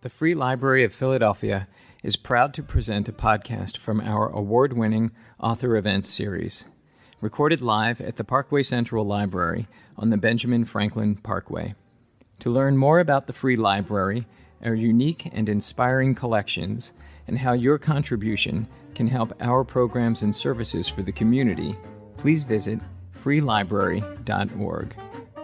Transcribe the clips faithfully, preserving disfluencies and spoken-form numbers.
The Free Library of Philadelphia is proud to present a podcast from our award-winning Author Events series, recorded live at the Parkway Central Library on the Benjamin Franklin Parkway. To learn more about the Free Library, our unique and inspiring collections, and how your contribution can help our programs and services for the community, please visit free library dot org.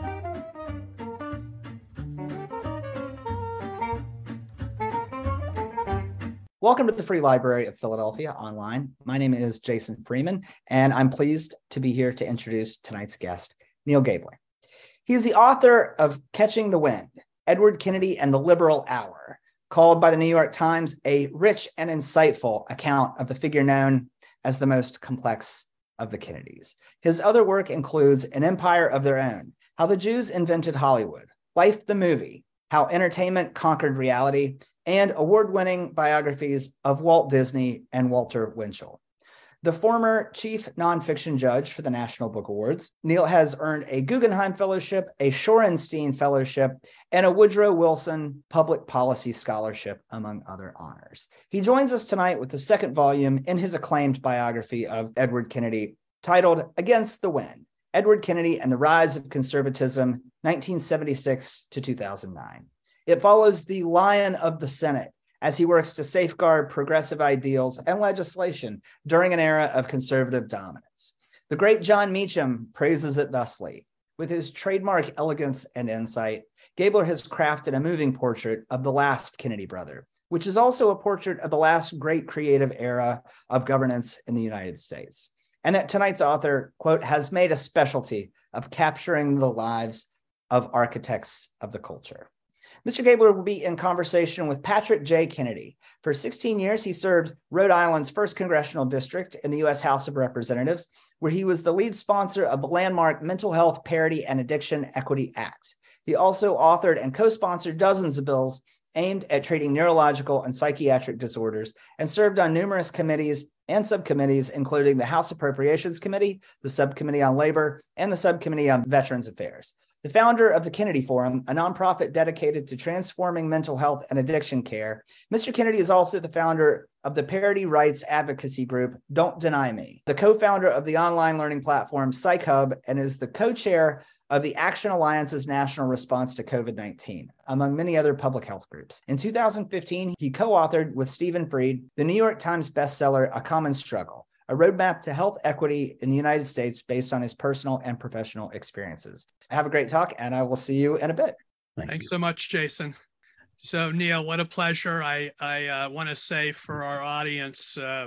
Welcome to the Free Library of Philadelphia online. My name is Jason Freeman, and I'm pleased to be here to introduce tonight's guest, Neal Gabler. He is the author of Catching the Wind, Edward Kennedy and the Liberal Hour, called by the New York Times a rich and insightful account of the figure known as the most complex of the Kennedys. His other work includes An Empire of Their Own, How the Jews Invented Hollywood, Life the Movie, How Entertainment Conquered Reality, and award-winning biographies of Walt Disney and Walter Winchell. The former chief nonfiction judge for the National Book Awards, Neal has earned a Guggenheim Fellowship, a Shorenstein Fellowship, and a Woodrow Wilson Public Policy Scholarship, among other honors. He joins us tonight with the second volume in his acclaimed biography of Edward Kennedy, titled Against the Wind, Edward Kennedy and the Rise of Conservatism, nineteen seventy-six to two thousand nine. It follows the Lion of the Senate as he works to safeguard progressive ideals and legislation during an era of conservative dominance. The great John Meacham praises it thusly. With his trademark elegance and insight, Gabler has crafted a moving portrait of the last Kennedy brother, which is also a portrait of the last great creative era of governance in the United States. And that tonight's author, quote, has made a specialty of capturing the lives of architects of the culture. Mister Gabler will be in conversation with Patrick J. Kennedy. For sixteen years, he served Rhode Island's first congressional district in the U S House of Representatives, where he was the lead sponsor of the landmark Mental Health Parity and Addiction Equity Act. He also authored and co-sponsored dozens of bills aimed at treating neurological and psychiatric disorders, and served on numerous committees and subcommittees, including the House Appropriations Committee, the Subcommittee on Labor, and the Subcommittee on Veterans Affairs. The founder of the Kennedy Forum, a nonprofit dedicated to transforming mental health and addiction care, Mister Kennedy is also the founder of the parity rights advocacy group, Don't Deny Me, the co-founder of the online learning platform PsychHub, and is the co-chair of the Action Alliance's national response to COVID nineteen, among many other public health groups. In two thousand fifteen, he co-authored with Stephen Fried the New York Times bestseller, A Common Struggle, a roadmap to health equity in the United States based on his personal and professional experiences. Have a great talk, and I will see you in a bit. Thank Thanks you. so much, Jason. So, Neal, what a pleasure. I, I uh, want to say for our audience uh,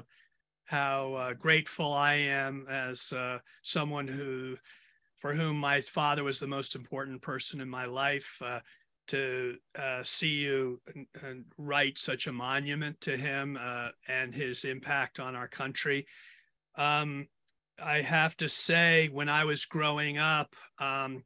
how uh, grateful I am as uh, someone who, for whom my father was the most important person in my life, uh, to uh, see you and, and write such a monument to him uh, and his impact on our country. Um, I have to say, when I was growing up, um,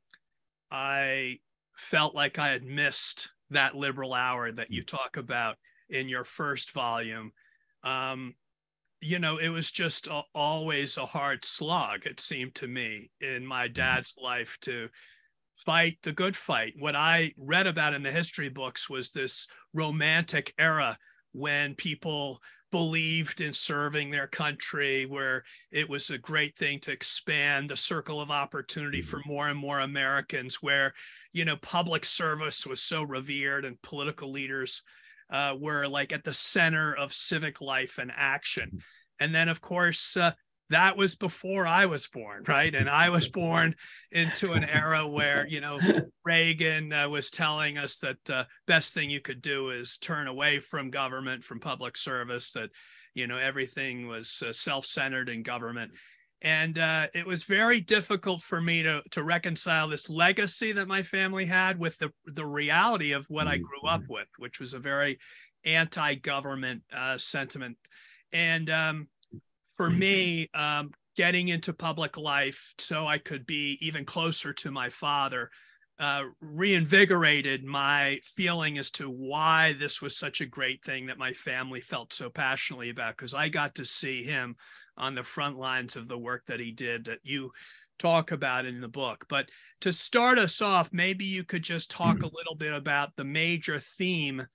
I felt like I had missed that liberal hour that you talk about in your first volume. Um, you know, it was just a, always a hard slog, it seemed to me, in my dad's life to fight the good fight. What I read about in the history books was this romantic era when people believed in serving their country, where it was a great thing to expand the circle of opportunity for more and more Americans, where, you know, public service was so revered and political leaders uh, were like at the center of civic life and action. And then, of course, uh, that was before I was born, right? And I was born into an era where, you know, Reagan uh, was telling us that the uh, best thing you could do is turn away from government, from public service, that, you know, everything was uh, self-centered in government. And uh, it was very difficult for me to, to reconcile this legacy that my family had with the, the reality of what I grew up with, which was a very anti-government uh, sentiment. And, um, For me, um, getting into public life so I could be even closer to my father uh, reinvigorated my feeling as to why this was such a great thing that my family felt so passionately about, because I got to see him on the front lines of the work that he did that you talk about in the book. But to start us off, maybe you could just talk a little bit about the major theme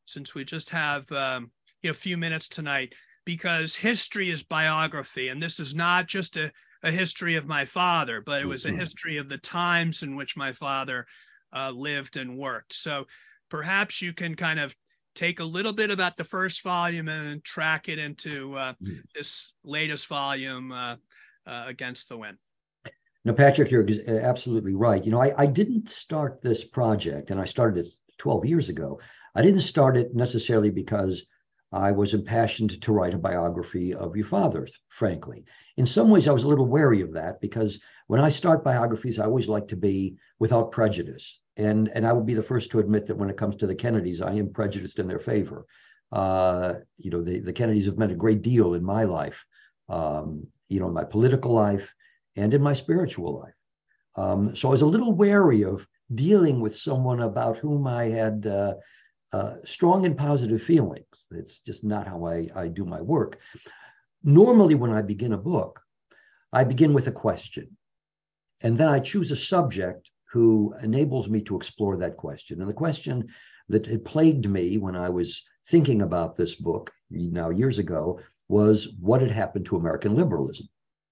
since we just have um, you know, a few minutes tonight, because history is biography, and this is not just a, a history of my father, but it was a history of the times in which my father uh, lived and worked. So perhaps you can kind of take a little bit about the first volume and track it into uh, this latest volume, uh, uh, Against the Wind. No, Patrick, you're absolutely right. You know, I, I didn't start this project, and I started it twelve years ago. I didn't start it necessarily because I was impassioned to write a biography of your father, frankly. In some ways, I was a little wary of that because when I start biographies, I always like to be without prejudice. And, and I will be the first to admit that when it comes to the Kennedys, I am prejudiced in their favor. Uh, you know, the, the Kennedys have meant a great deal in my life, um, you know, in my political life and in my spiritual life. Um, so I was a little wary of dealing with someone about whom I had uh, uh, strong and positive feelings. It's just not how I, I do my work. Normally, when I begin a book, I begin with a question, and then I choose a subject who enables me to explore that question. And the question that had plagued me when I was thinking about this book now years ago was what had happened to American liberalism.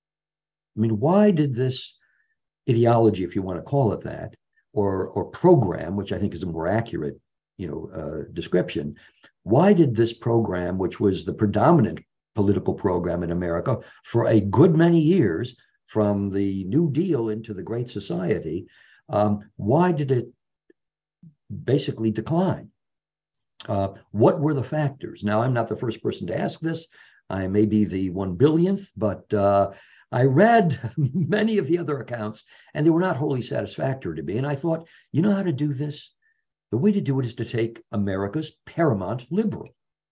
I mean, why did this ideology, if you want to call it that, or, or program, which I think is a more accurate, you know, uh, description, why did this program, which was the predominant political program in America for a good many years, from the New Deal into the Great Society, um, why did it basically decline? Uh, what were the factors? Now, I'm not the first person to ask this. I may be the one billionth, but uh, I read many of the other accounts, and they were not wholly satisfactory to me. And I thought, you know how to do this? The way to do it is to take America's paramount liberal,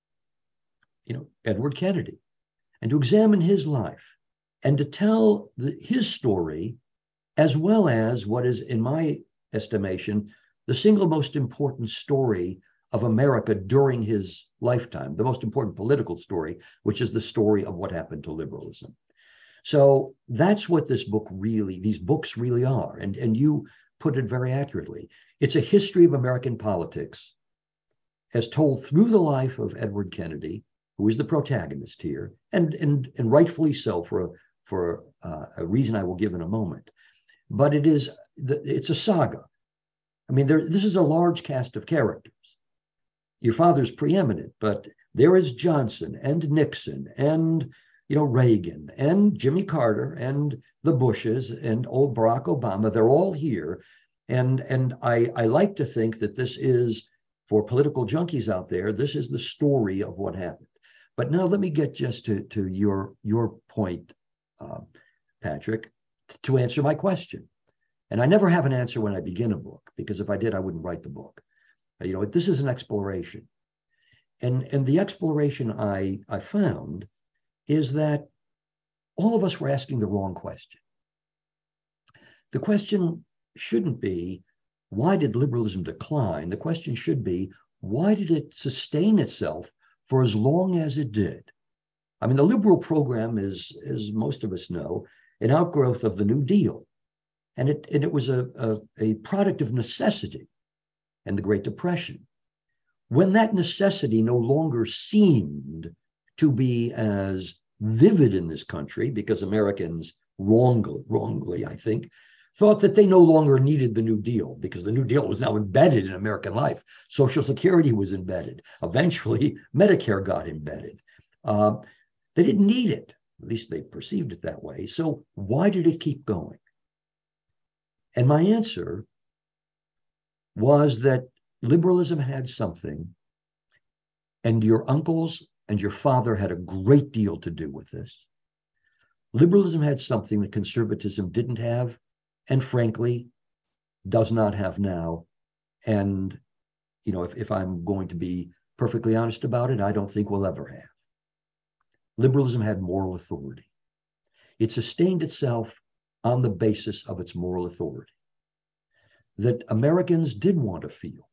you know, Edward Kennedy, and to examine his life and to tell the, his story, as well as what is, in my estimation, the single most important story of America during his lifetime, the most important political story, which is the story of what happened to liberalism. So that's what this book really, these books really are. And, and you put it very accurately. It's a history of American politics as told through the life of Edward Kennedy, who is the protagonist here, and, and, and rightfully so for, a, for uh, a reason I will give in a moment. But it is, it's a saga. I mean, there, this is a large cast of characters. Your father's preeminent, but there is Johnson and Nixon and, you know, Reagan and Jimmy Carter and the Bushes and old Barack Obama. They're all here. And, and I, I like to think that this is, for political junkies out there, this is the story of what happened. But now let me get just to, to your, your point, uh, Patrick, to answer my question. And I never have an answer when I begin a book, because if I did, I wouldn't write the book. You know, this is an exploration. And, and the exploration I, I found is that all of us were asking the wrong question. The question shouldn't be, why did liberalism decline? The question should be, why did it sustain itself for as long as it did? I mean, the liberal program is, as most of us know, an outgrowth of the New Deal. And it, and it was a, a, a product of necessity and the Great Depression. When that necessity no longer seemed to be as vivid in this country, because Americans wrongly, wrongly, I think, thought that they no longer needed the New Deal, because the New Deal was now embedded in American life. Social Security was embedded. Eventually, Medicare got embedded. Uh, they didn't need it. At least they perceived it that way. So why did it keep going? And my answer was that liberalism had something, and your uncles and your father had a great deal to do with this. Liberalism had something that conservatism didn't have, and frankly, does not have now. And, you know, if, if I'm going to be perfectly honest about it, I don't think we'll ever have. Liberalism had moral authority. It sustained itself on the basis of its moral authority. That Americans did want to feel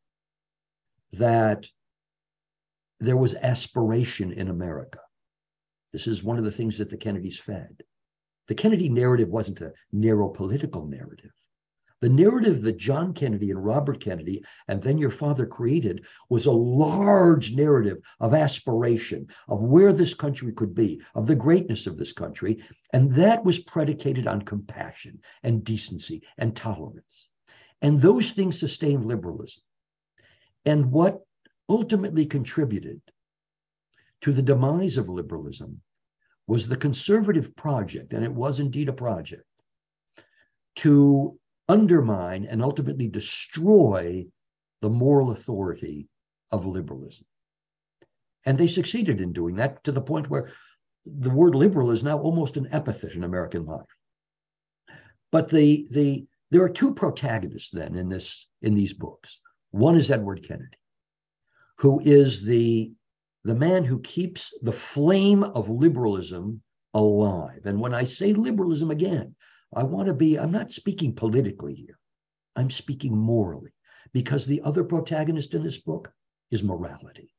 that there was aspiration in America. This is one of the things that the Kennedys fed. The Kennedy narrative wasn't a narrow political narrative, The narrative that John Kennedy and Robert Kennedy and then your father created was a large narrative of aspiration, of where this country could be, of the greatness of this country. And that was predicated on compassion and decency and tolerance. And those things sustained liberalism. And what ultimately contributed to the demise of liberalism was the conservative project, and it was indeed a project, to undermine and ultimately destroy the moral authority of liberalism. And they succeeded in doing that to the point where the word liberal is now almost an epithet in American life. But the, the, there are two protagonists then in, this, in these books. One is Edward Kennedy, who is the, the man who keeps the flame of liberalism alive. And when I say liberalism again, I want to be, I'm not speaking politically here. I'm speaking morally, because the other protagonist in this book is morality.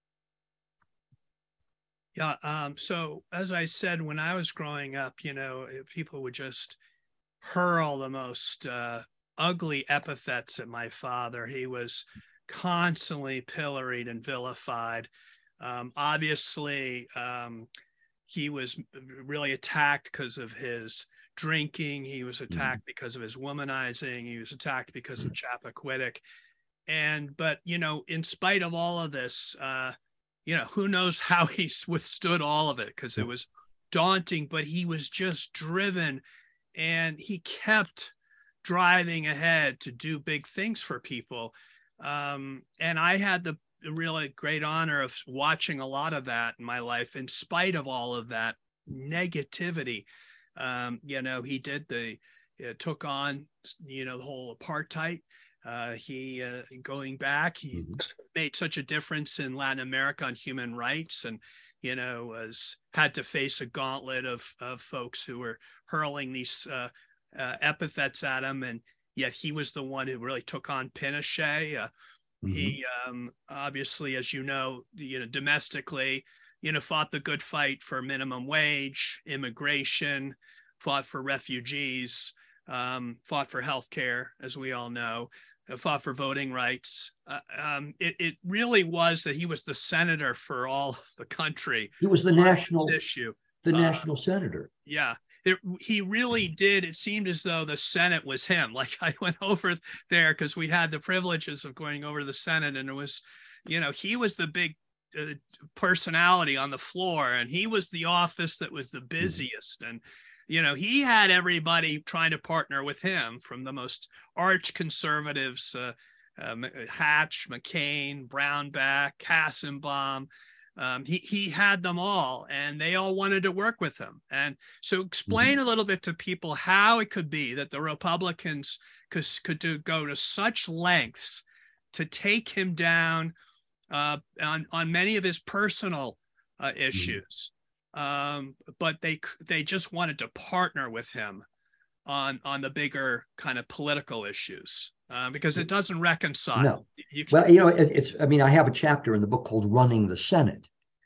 Yeah. Um, so as I said, when I was growing up, you know, people would just hurl the most uh, ugly epithets at my father. He was constantly pilloried and vilified. Um, obviously, um, he was really attacked because of his drinking. He was attacked because of his womanizing. He was attacked because of Chappaquiddick. And, but, you know, in spite of all of this, uh, you know, who knows how he withstood all of it, because it was daunting, but he was just driven and he kept driving ahead to do big things for people. Um, and I had the really great honor of watching a lot of that in my life, in spite of all of that negativity. Um, you know, he did the, uh, took on, you know, the whole apartheid. Uh, he, uh, going back, he mm-hmm. made such a difference in Latin America on human rights, and, you know, was, had to face a gauntlet of, of folks who were hurling these uh, uh, epithets at him. And yet he was the one who really took on Pinochet. Uh, mm-hmm. He um, obviously, as you know, you know, domestically, you know, fought the good fight for minimum wage, immigration, fought for refugees, um, fought for healthcare, as we all know, fought for voting rights. Uh, um, it, it really was that he was the senator for all the country. He was the national issue, the uh, national senator. Yeah. It, he really did. It seemed as though the Senate was him. Like, I went over there because we had the privileges of going over to the Senate, and it was, you know, he was the big uh, personality on the floor, and he was the office that was the busiest. And, you know, he had everybody trying to partner with him, from the most arch conservatives, uh, uh, Hatch, McCain, Brownback, Kassenbaum. Um, he, he had them all, and they all wanted to work with him. And so explain a little bit to people how it could be that the Republicans could, could do, go to such lengths to take him down uh, on, on many of his personal uh, issues. Um, but they they just wanted to partner with him on, on the bigger kind of political issues. Uh, because it doesn't reconcile. No. You can- well, you know, it, it's, I mean, I have a chapter in the book called Running the Senate.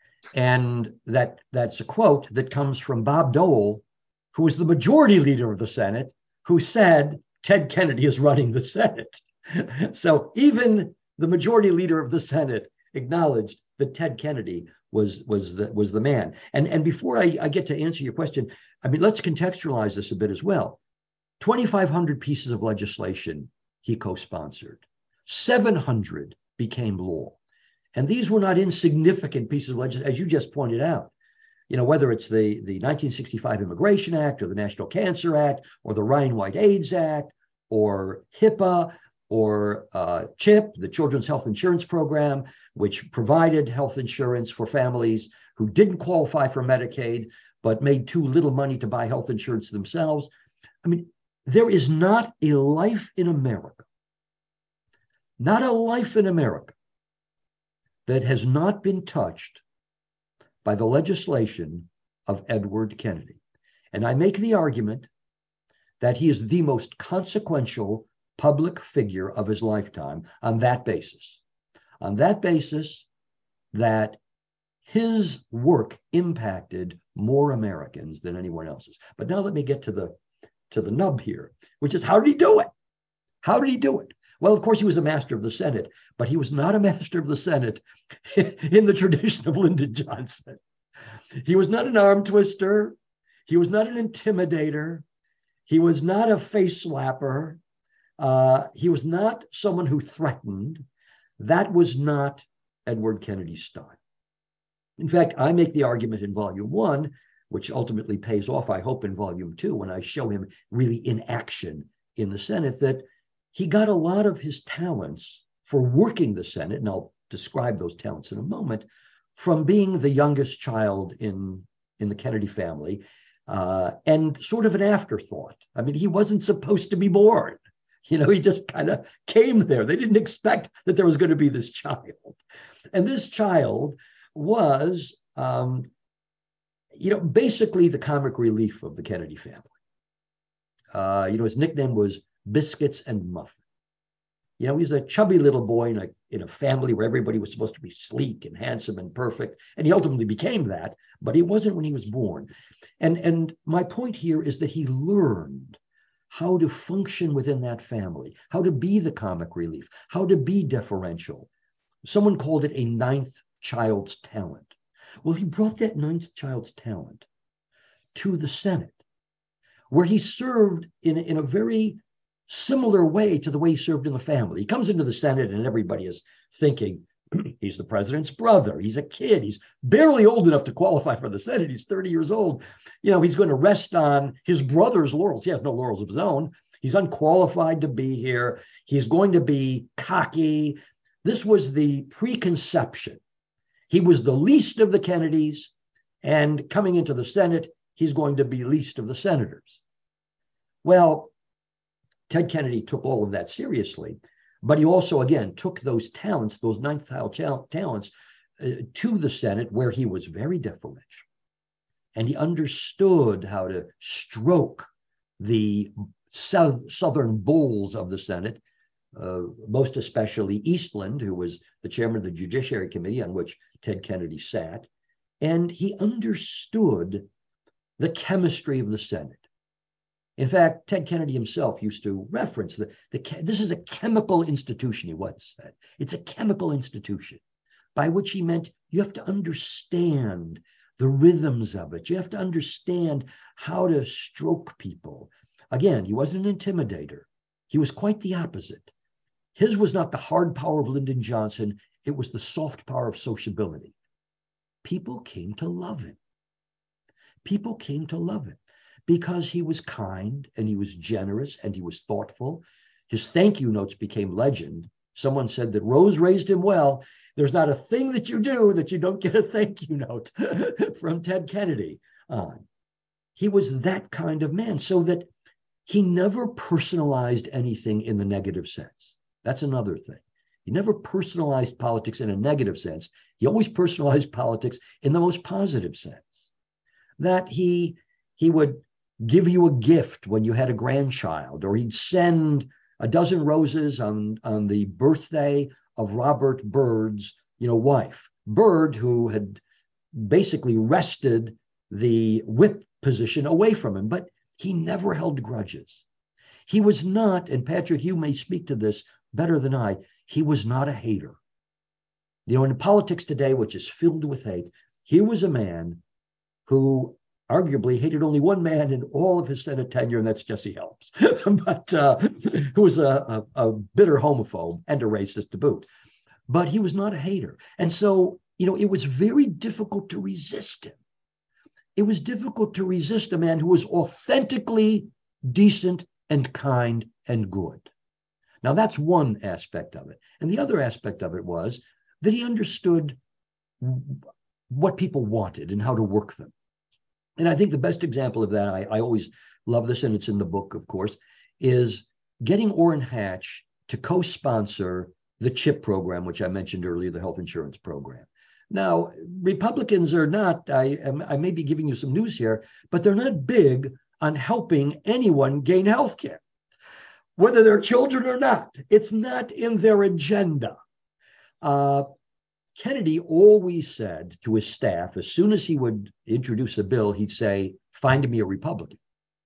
And that that's a quote that comes from Bob Dole, who was the majority leader of the Senate, who said, Ted Kennedy is running the Senate. So even the majority leader of the Senate acknowledged that Ted Kennedy was, was, the, was the man. And, and before I, I get to answer your question, I mean, let's contextualize this a bit as well. twenty-five hundred pieces of legislation he co-sponsored. seven hundred became law. And these were not insignificant pieces of legislation, as you just pointed out. You know, whether it's the, the nineteen sixty-five Immigration Act, or the National Cancer Act, or the Ryan-White AIDS Act, or HIPAA, or uh, CHIP, the Children's Health Insurance Program, which provided health insurance for families who didn't qualify for Medicaid, but made too little money to buy health insurance themselves. I mean, there is not a life in America, not a life in America that has not been touched by the legislation of Edward Kennedy. And I make the argument that he is the most consequential public figure of his lifetime on that basis. On that basis, that his work impacted more Americans than anyone else's. But now let me get to the to the nub here, which is, how did he do it? How did he do it? Well, of course, he was a master of the Senate, but he was not a master of the Senate in the tradition of Lyndon Johnson. He was not an arm twister. He was not an intimidator. He was not a face slapper. Uh, he was not someone who threatened. That was not Edward Kennedy's style. In fact, I make the argument in volume one, which ultimately pays off, I hope, in volume two, when I show him really in action in the Senate, that he got a lot of his talents for working the Senate, and I'll describe those talents in a moment, from being the youngest child in, in the Kennedy family, uh, and sort of an afterthought. I mean, he wasn't supposed to be born. You know, he just kind of came there. They didn't expect that there was going to be this child. And this child was, um, you know, basically the comic relief of the Kennedy family. Uh, you know, his nickname was Biscuits and Muffin. You know, he was a chubby little boy in a, in a family where everybody was supposed to be sleek and handsome and perfect. And he ultimately became that, but he wasn't when he was born. And, and my point here is that he learned how to function within that family, how to be the comic relief, how to be deferential. Someone called it a ninth child's talent. Well, he brought that ninth child's talent to the Senate, where he served in, in a very similar way to the way he served in the family. He comes into the Senate and everybody is thinking, he's the president's brother. He's a kid. He's barely old enough to qualify for the Senate. He's thirty years old. You know, he's going to rest on his brother's laurels. He has no laurels of his own. He's unqualified to be here. He's going to be cocky. This was the preconception. He was the least of the Kennedys, and coming into the Senate, he's going to be least of the senators. Well, Ted Kennedy took all of that seriously, but he also, again, took those talents, those ninth child talents, uh, to the Senate, where he was very deferential. And he understood how to stroke the south, southern bulls of the Senate, uh, most especially Eastland, who was the chairman of the Judiciary Committee on which Ted Kennedy sat. And he understood the chemistry of the Senate. In fact, Ted Kennedy himself used to reference that the, the, this is a chemical institution, he once said. It's a chemical institution, by which he meant you have to understand the rhythms of it. You have to understand how to stroke people. Again, he wasn't an intimidator. He was quite the opposite. His was not the hard power of Lyndon Johnson. It was the soft power of sociability. People came to love him. People came to love him because he was kind and he was generous and he was thoughtful. His thank you notes became legend. Someone said that Rose raised him well. There's not a thing that you do that you don't get a thank you note from Ted Kennedy on. He was that kind of man, so that he never personalized anything in the negative sense. That's another thing. He never personalized politics in a negative sense. He always personalized politics in the most positive sense. That he, he would give you a gift when you had a grandchild, or he'd send a dozen roses on, on the birthday of Robert Byrd's, you know, wife. Byrd, who had basically wrested the whip position away from him, but he never held grudges. He was not, and Patrick, you may speak to this better than I, he was not a hater. You know, in politics today, which is filled with hate, he was a man who arguably hated only one man in all of his Senate tenure, and that's Jesse Helms, but uh, who was a, a, a bitter homophobe and a racist to boot. But he was not a hater. And so, you know, it was very difficult to resist him. It was difficult to resist a man who was authentically decent and kind and good. Now, that's one aspect of it. And the other aspect of it was that he understood what people wanted and how to work them. And I think the best example of that, I, I always love this, and it's in the book, of course, is getting Orrin Hatch to co-sponsor the CHIP program, which I mentioned earlier, the health insurance program. Now, Republicans are not, I, I may be giving you some news here, but they're not big on helping anyone gain health care, whether they're children or not. It's not in their agenda. Uh, Kennedy always said to his staff, as soon as he would introduce a bill, he'd say, find me a Republican.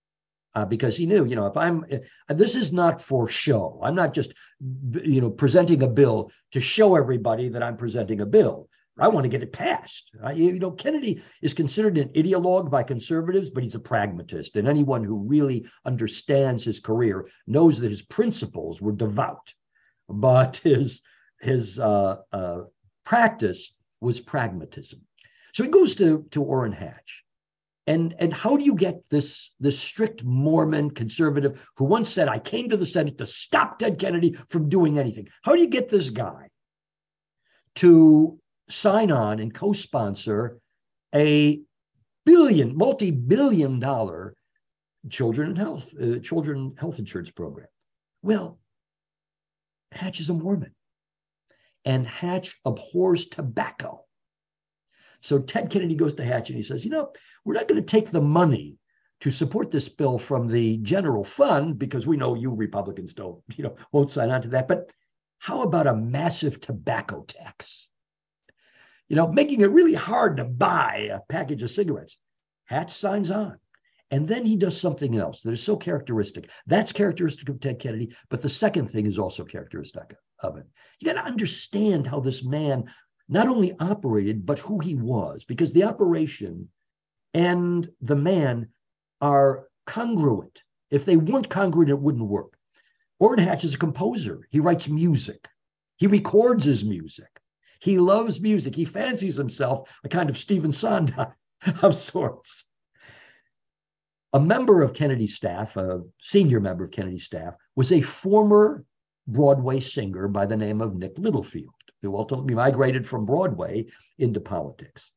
uh, because he knew, you know, if I'm, uh, this is not for show. I'm not just, you know, presenting a bill to show everybody that I'm presenting a bill. I want to get it passed. I, you know, Kennedy is considered an ideologue by conservatives, but he's a pragmatist. And anyone who really understands his career knows that his principles were devout, but his his uh, uh, practice was pragmatism. So he goes to, to Orrin Hatch. And, and how do you get this, this strict Mormon conservative who once said, I came to the Senate to stop Ted Kennedy from doing anything? How do you get this guy to sign on and co-sponsor a billion, multi-billion dollar children and health, uh, children health insurance program? Well, Hatch is a Mormon, and Hatch abhors tobacco. So Ted Kennedy goes to Hatch and he says, you know, we're not going to take the money to support this bill from the general fund because we know you Republicans don't, you know, won't sign on to that. But how about a massive tobacco tax? You know, making it really hard to buy a package of cigarettes. Hatch signs on. And then he does something else that is so characteristic. That's characteristic of Ted Kennedy, but the second thing is also characteristic of it. You got to understand how this man not only operated, but who he was, because the operation and the man are congruent. If they weren't congruent, it wouldn't work. Orrin Hatch is a composer. He writes music. He records his music. He loves music. He fancies himself a kind of Stephen Sondheim of sorts. A member of Kennedy's staff, a senior member of Kennedy's staff, was a former Broadway singer by the name of Nick Littlefield, who ultimately migrated from Broadway into politics.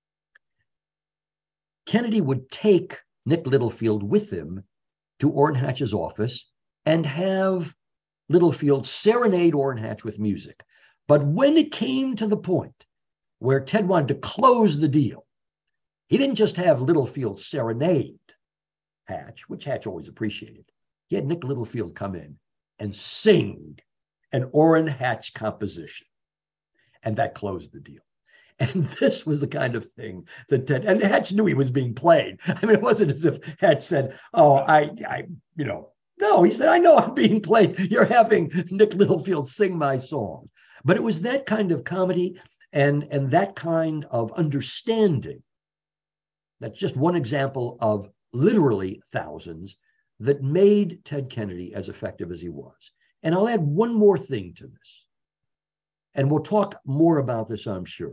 Kennedy would take Nick Littlefield with him to Orrin Hatch's office and have Littlefield serenade Orrin Hatch with music. But when it came to the point where Ted wanted to close the deal, he didn't just have Littlefield serenade Hatch, which Hatch always appreciated. He had Nick Littlefield come in and sing an Orrin Hatch composition. And that closed the deal. And this was the kind of thing that Ted, and Hatch knew he was being played. I mean, it wasn't as if Hatch said, oh, I, I, you know, no, he said, I know I'm being played. You're having Nick Littlefield sing my song. But it was that kind of comedy and, and that kind of understanding. That's just one example of literally thousands that made Ted Kennedy as effective as he was. And I'll add one more thing to this. And we'll talk more about this, I'm sure.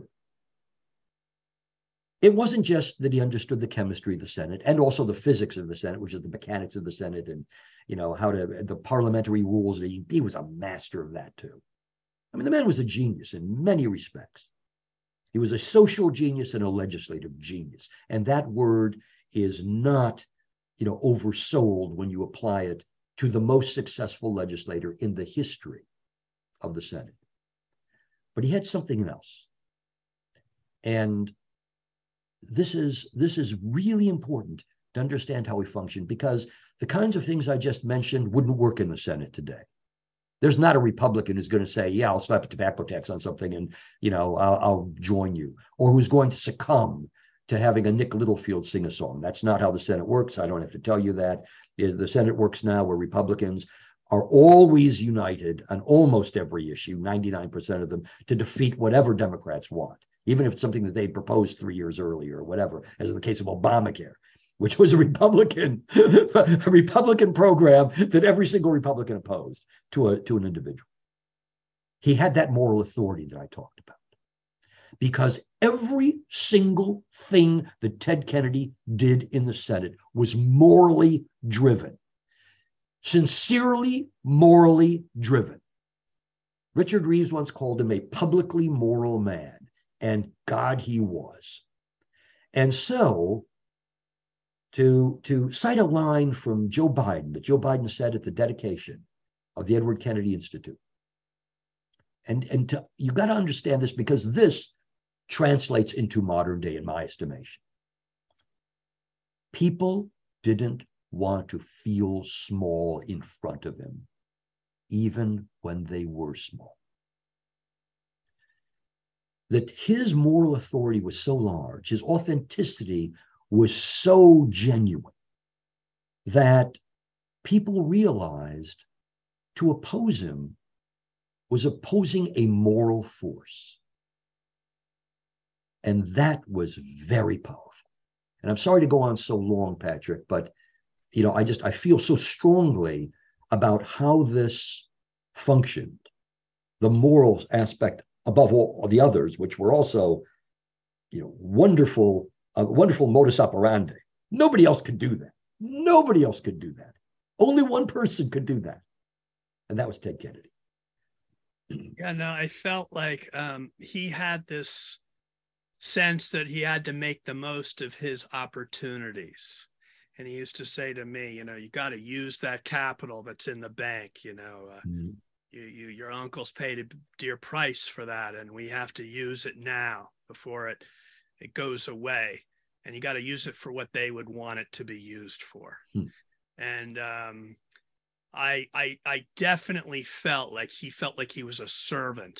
It wasn't just that he understood the chemistry of the Senate and also the physics of the Senate, which is the mechanics of the Senate and, you know, how to, the parliamentary rules. He, he was a master of that too. I mean, the man was a genius in many respects. He was a social genius and a legislative genius. And that word is not, you know, oversold when you apply it to the most successful legislator in the history of the Senate. But he had something else. And this is, this is really important to understand how he functioned, because the kinds of things I just mentioned wouldn't work in the Senate today. There's not a Republican who's going to say, yeah, I'll slap a tobacco tax on something and, you know, I'll, I'll join you, or who's going to succumb to having a Nick Littlefield sing a song. That's not how the Senate works. I don't have to tell you that. The Senate works now where Republicans are always united on almost every issue, ninety-nine percent of them, to defeat whatever Democrats want, even if it's something that they proposed three years earlier or whatever, as in the case of Obamacare, which was a Republican, a Republican program that every single Republican opposed to, a, to an individual. He had that moral authority that I talked about, because every single thing that Ted Kennedy did in the Senate was morally driven, sincerely morally driven. Richard Reeves once called him a publicly moral man, and God, he was. And so, to, to cite a line from Joe Biden that Joe Biden said at the dedication of the Edward Kennedy Institute, and, and to, you got to understand this, because this translates into modern day, in my estimation. People didn't want to feel small in front of him, even when they were small. That his moral authority was so large, his authenticity was so genuine, that people realized to oppose him was opposing a moral force. And that was very powerful. And I'm sorry to go on so long, Patrick, but you know, I just I feel so strongly about how this functioned, the moral aspect above all the others, which were also, you know, wonderful, a wonderful modus operandi. Nobody else could do that. Nobody else could do that. Only one person could do that, and that was Ted Kennedy. Yeah, no, I felt like um, he had this sense that he had to make the most of his opportunities. And he used to say to me, you know, you got to use that capital that's in the bank, you know, uh, mm-hmm. you, you, your uncle's paid a dear price for that, and we have to use it now before it, it goes away. And you got to use it for what they would want it to be used for. Mm. And um, I, I, I definitely felt like he felt like he was a servant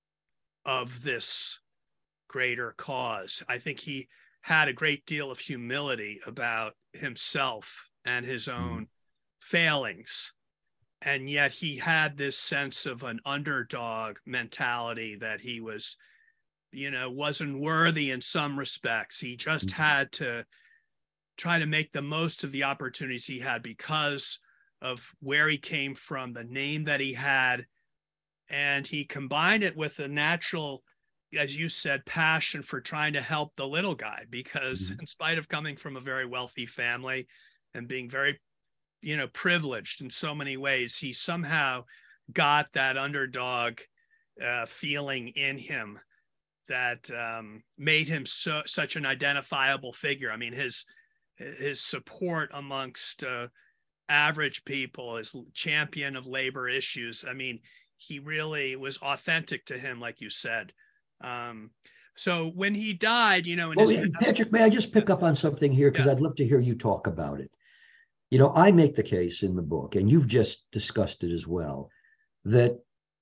of this greater cause. I think he had a great deal of humility about himself and his own failings. And yet he had this sense of an underdog mentality that he was, you know, wasn't worthy in some respects. He just mm-hmm. had to try to make the most of the opportunities he had because of where he came from, the name that he had. And he combined it with a natural, as you said, passion for trying to help the little guy, because mm-hmm. in spite of coming from a very wealthy family and being very, you know, privileged in so many ways, he somehow got that underdog uh, feeling in him that um, made him so, such an identifiable figure. I mean, his, his support amongst uh, average people, his champion of labor issues. I mean, he really was authentic to him, like you said. Um, so when he died, you know, in well, his Patrick, may I just pick up on something here? Because yeah. I'd love to hear you talk about it. You know, I make the case in the book, and you've just discussed it as well, that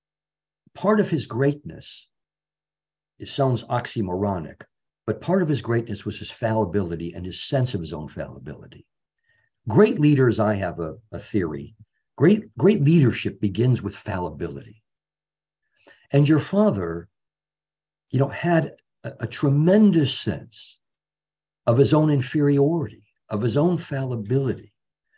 part of his greatness, it sounds oxymoronic, but part of his greatness was his fallibility and his sense of his own fallibility. Great leaders, I have a, a theory, great, great leadership begins with fallibility. And your father, you know, had a, a tremendous sense of his own inferiority, of his own fallibility,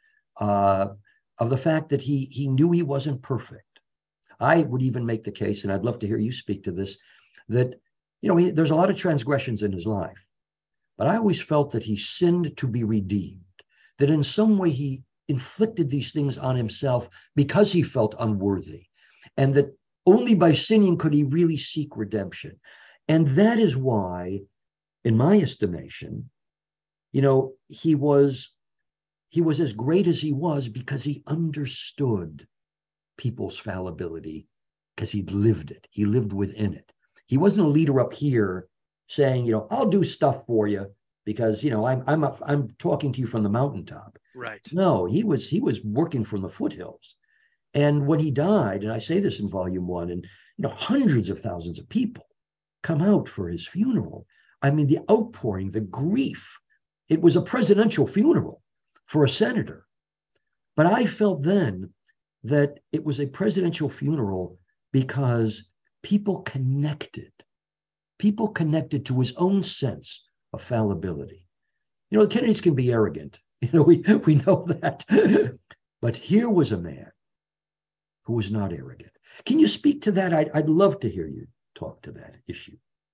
uh, of the fact that he, he knew he wasn't perfect. I would even make the case, and I'd love to hear you speak to this, that, you know, he, there's a lot of transgressions in his life, but I always felt that he sinned to be redeemed, that in some way he inflicted these things on himself because he felt unworthy, and that only by sinning could he really seek redemption. And that is why, in my estimation, you know, he was, he was as great as he was because he understood people's fallibility, because he lived it. He lived within it. He wasn't a leader up here saying, you know, I'll do stuff for you because, you know, I'm I'm a, I'm talking to you from the mountaintop. Right. No, he was he was working from the foothills. And when he died, and I say this in volume one, and you know, hundreds of thousands of people come out for his funeral. I mean, the outpouring, the grief. It was a presidential funeral for a senator. But I felt then that it was a presidential funeral because people connected. People connected to his own sense of fallibility. You know, the Kennedys can be arrogant. You know, we, we know that. But here was a man who was not arrogant. Can you speak to that? I'd, I'd love to hear you talk to that issue.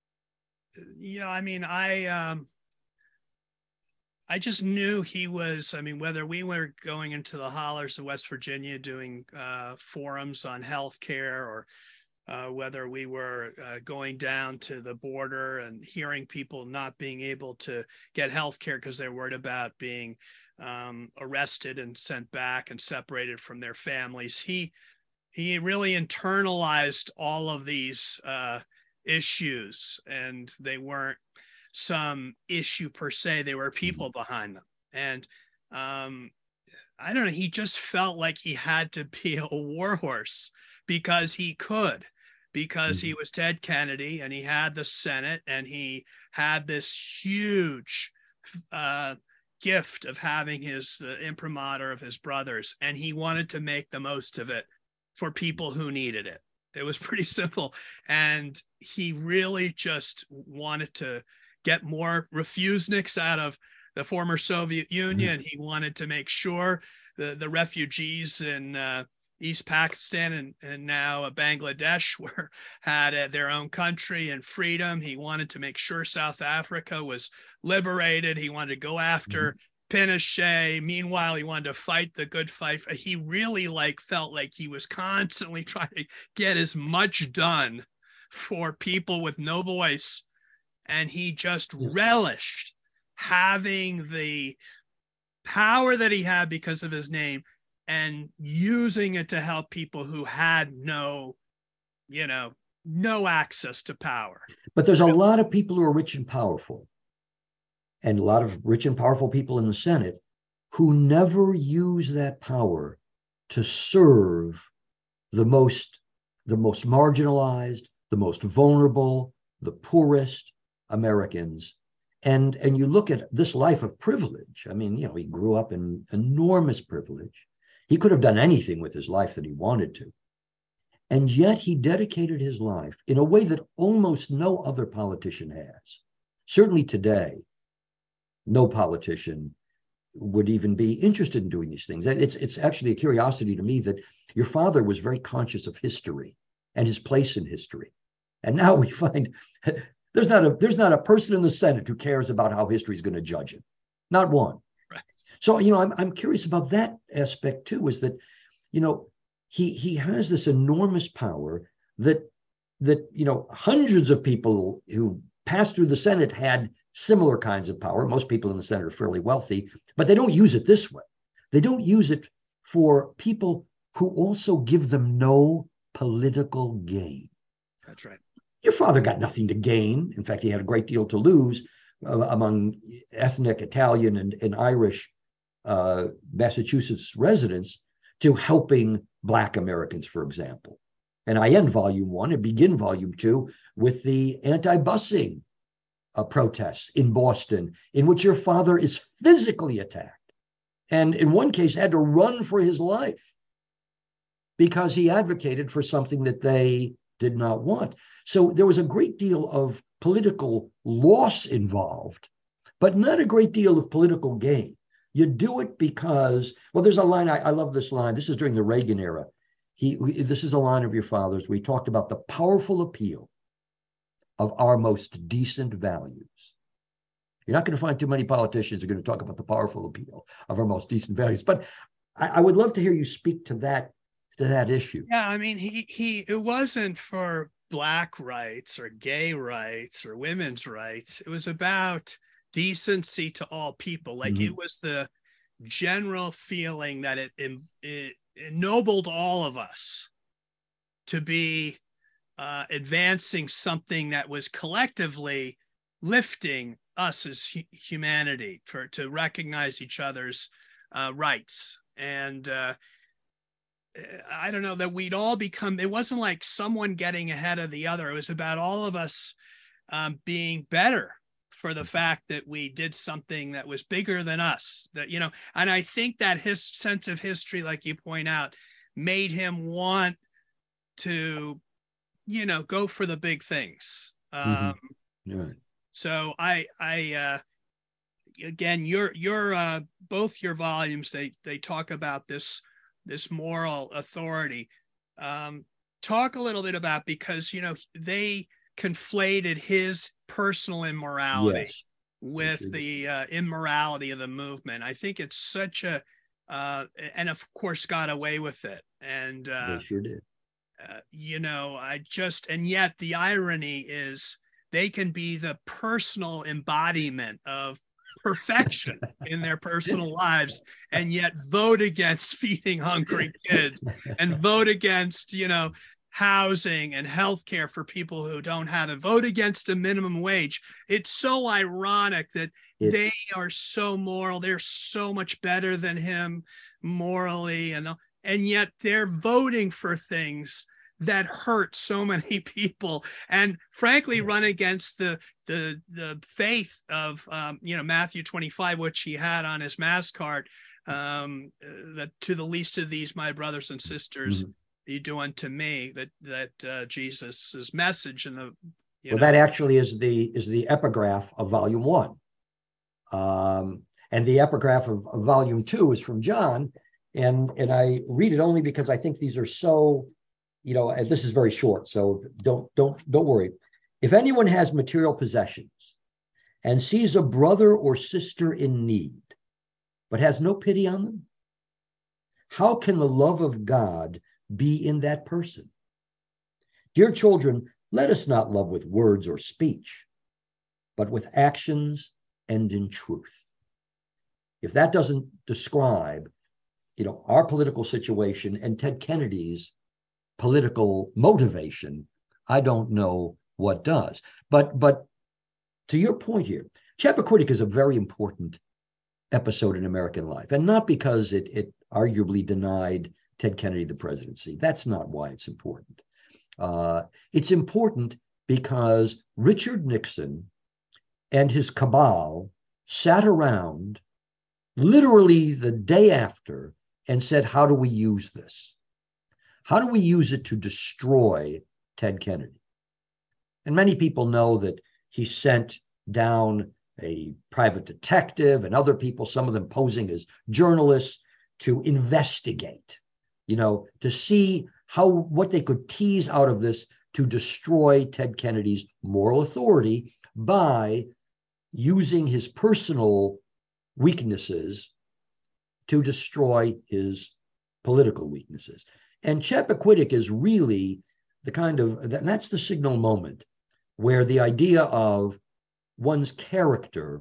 Yeah, I mean, I um, I just knew he was, I mean, whether we were going into the hollers of West Virginia doing uh, forums on healthcare, or uh, whether we were uh, going down to the border and hearing people not being able to get healthcare because they're worried about being um, arrested and sent back and separated from their families. He he really internalized all of these uh, issues, and they weren't some issue per se. They were people behind them. And um, I don't know, he just felt like he had to be a warhorse because he could, because he was Ted Kennedy and he had the Senate and he had this huge uh, gift of having his the imprimatur of his brothers, and he wanted to make the most of it for people who needed it. It was pretty simple. And he really just wanted to get more refuseniks out of the former Soviet Union. Mm-hmm. He wanted to make sure the, the refugees in uh, East Pakistan and, and now Bangladesh were had uh, their own country and freedom. He wanted to make sure South Africa was liberated. He wanted to go after mm-hmm. Pinochet. Meanwhile, he wanted to fight the good fight. He really like felt like he was constantly trying to get as much done for people with no voice. And he just yes. relished having the power that he had because of his name and using it to help people who had no, you know, no access to power. But there's a lot of people who are rich and powerful, and a lot of rich and powerful people in the Senate who never use that power to serve the most, the most marginalized, the most vulnerable, the poorest Americans. And, and you look at this life of privilege. I mean, you know, he grew up in enormous privilege. He could have done anything with his life that he wanted to. And yet he dedicated his life in a way that almost no other politician has. Certainly today, no politician would even be interested in doing these things. It's, it's actually a curiosity to me that your father was very conscious of history and his place in history. And now we find there's not a there's not a person in the Senate who cares about how history is going to judge him. Not one. Right. So, you know, I'm I'm curious about that aspect too, is that, you know, he he has this enormous power that that, you know, hundreds of people who passed through the Senate had similar kinds of power. Most people in the Senate are fairly wealthy, but they don't use it this way. They don't use it for people who also give them no political gain. That's right. Your father got nothing to gain. In fact, he had a great deal to lose uh, among ethnic Italian and, and Irish uh, Massachusetts residents to helping Black Americans, for example. And I end volume one and begin volume two with the anti-busing uh, protests in Boston, in which your father is physically attacked. And in one case, had to run for his life because he advocated for something that they did not want. So there was a great deal of political loss involved, but not a great deal of political gain. You do it because, well, there's a line, I, I love this line. This is during the Reagan era. He, we, this is a line of your father's. We talked about the powerful appeal of our most decent values. You're not going to find too many politicians who are going to talk about the powerful appeal of our most decent values. But I, I would love to hear you speak to that, to that issue. Yeah, I mean, he he it wasn't for Black rights or gay rights or women's rights. It was about decency to all people. Like mm-hmm. it was the general feeling that it, it, it ennobled all of us to be uh, advancing something that was collectively lifting us as hu- humanity, for to recognize each other's uh, rights. And uh, I don't know, that we'd all become, it wasn't like someone getting ahead of the other. It was about all of us um, being better for the fact that we did something that was bigger than us, that, you know, and I think that his sense of history, like you point out, made him want to, you know, go for the big things. Mm-hmm. Um, yeah. So I, I, uh, again, your, your, uh, both your volumes, they, they talk about this, this moral authority. Um, talk a little bit about, because, you know, they conflated his personal immorality yes. with yes, the uh, immorality of the movement. I think it's such a, uh, and of course got away with it. And, uh, they sure did. Uh, you know, I just, and yet the irony is they can be the personal embodiment of perfection in their personal lives, and yet vote against feeding hungry kids and vote against, you know, housing and healthcare for people who don't have it, vote against a minimum wage. It's so ironic that it, they are so moral. They're so much better than him morally, and and yet they're voting for things that hurt so many people, and frankly run against the the the faith of um, you know, Matthew twenty-five, which he had on his mass card, um, that to the least of these my brothers and sisters, mm-hmm. you do unto me. That that uh, Jesus's message in the you well, know, that actually is the is the epigraph of volume one, um, and the epigraph of, of volume two is from John, and and I read it only because I think these are so. You know, and this is very short, so don't don't don't worry. If anyone has material possessions and sees a brother or sister in need, but has no pity on them, how can the love of God be in that person? Dear children, let us not love with words or speech, but with actions and in truth. If that doesn't describe, you know, our political situation and Ted Kennedy's political motivation, I don't know what does. But but to your point here, Chappaquiddick is a very important episode in American life, and not because it it arguably denied Ted Kennedy the presidency. That's not why it's important. Uh, it's important because Richard Nixon and his cabal sat around literally the day after and said, how do we use this? How do we use it to destroy Ted Kennedy? And many people know that he sent down a private detective and other people, some of them posing as journalists, to investigate, you know, to see how what they could tease out of this to destroy Ted Kennedy's moral authority by using his personal weaknesses to destroy his political weaknesses. And Chappaquiddick is really the kind of, and that's the signal moment where the idea of one's character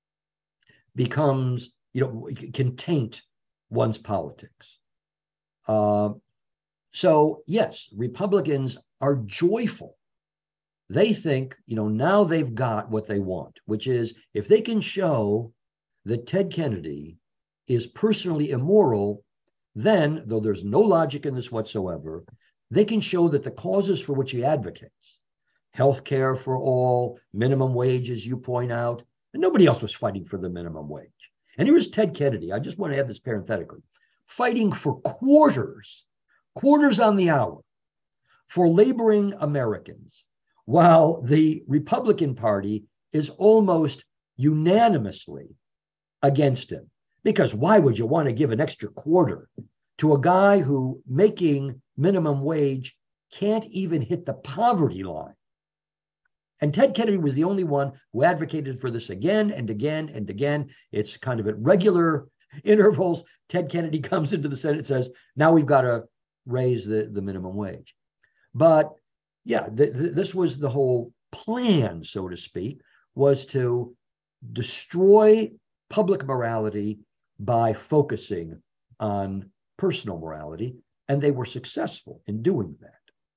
becomes, you know, can taint one's politics. Uh, so yes, Republicans are joyful. They think, you know, now they've got what they want, which is if they can show that Ted Kennedy is personally immoral, then, though there's no logic in this whatsoever, they can show that the causes for which he advocates, health care for all, minimum wage, as you point out, and nobody else was fighting for the minimum wage. And here is Ted Kennedy, I just want to add this parenthetically, fighting for quarters, quarters on the hour for laboring Americans, while the Republican Party is almost unanimously against him. Because why would you want to give an extra quarter to a guy who making minimum wage can't even hit the poverty line? And Ted Kennedy was the only one who advocated for this again and again and again. It's kind of at regular intervals. Ted Kennedy comes into the Senate and says, now we've got to raise the, the minimum wage. But yeah, th- th- this was the whole plan, so to speak, was to destroy public morality by focusing on personal morality, and they were successful in doing that.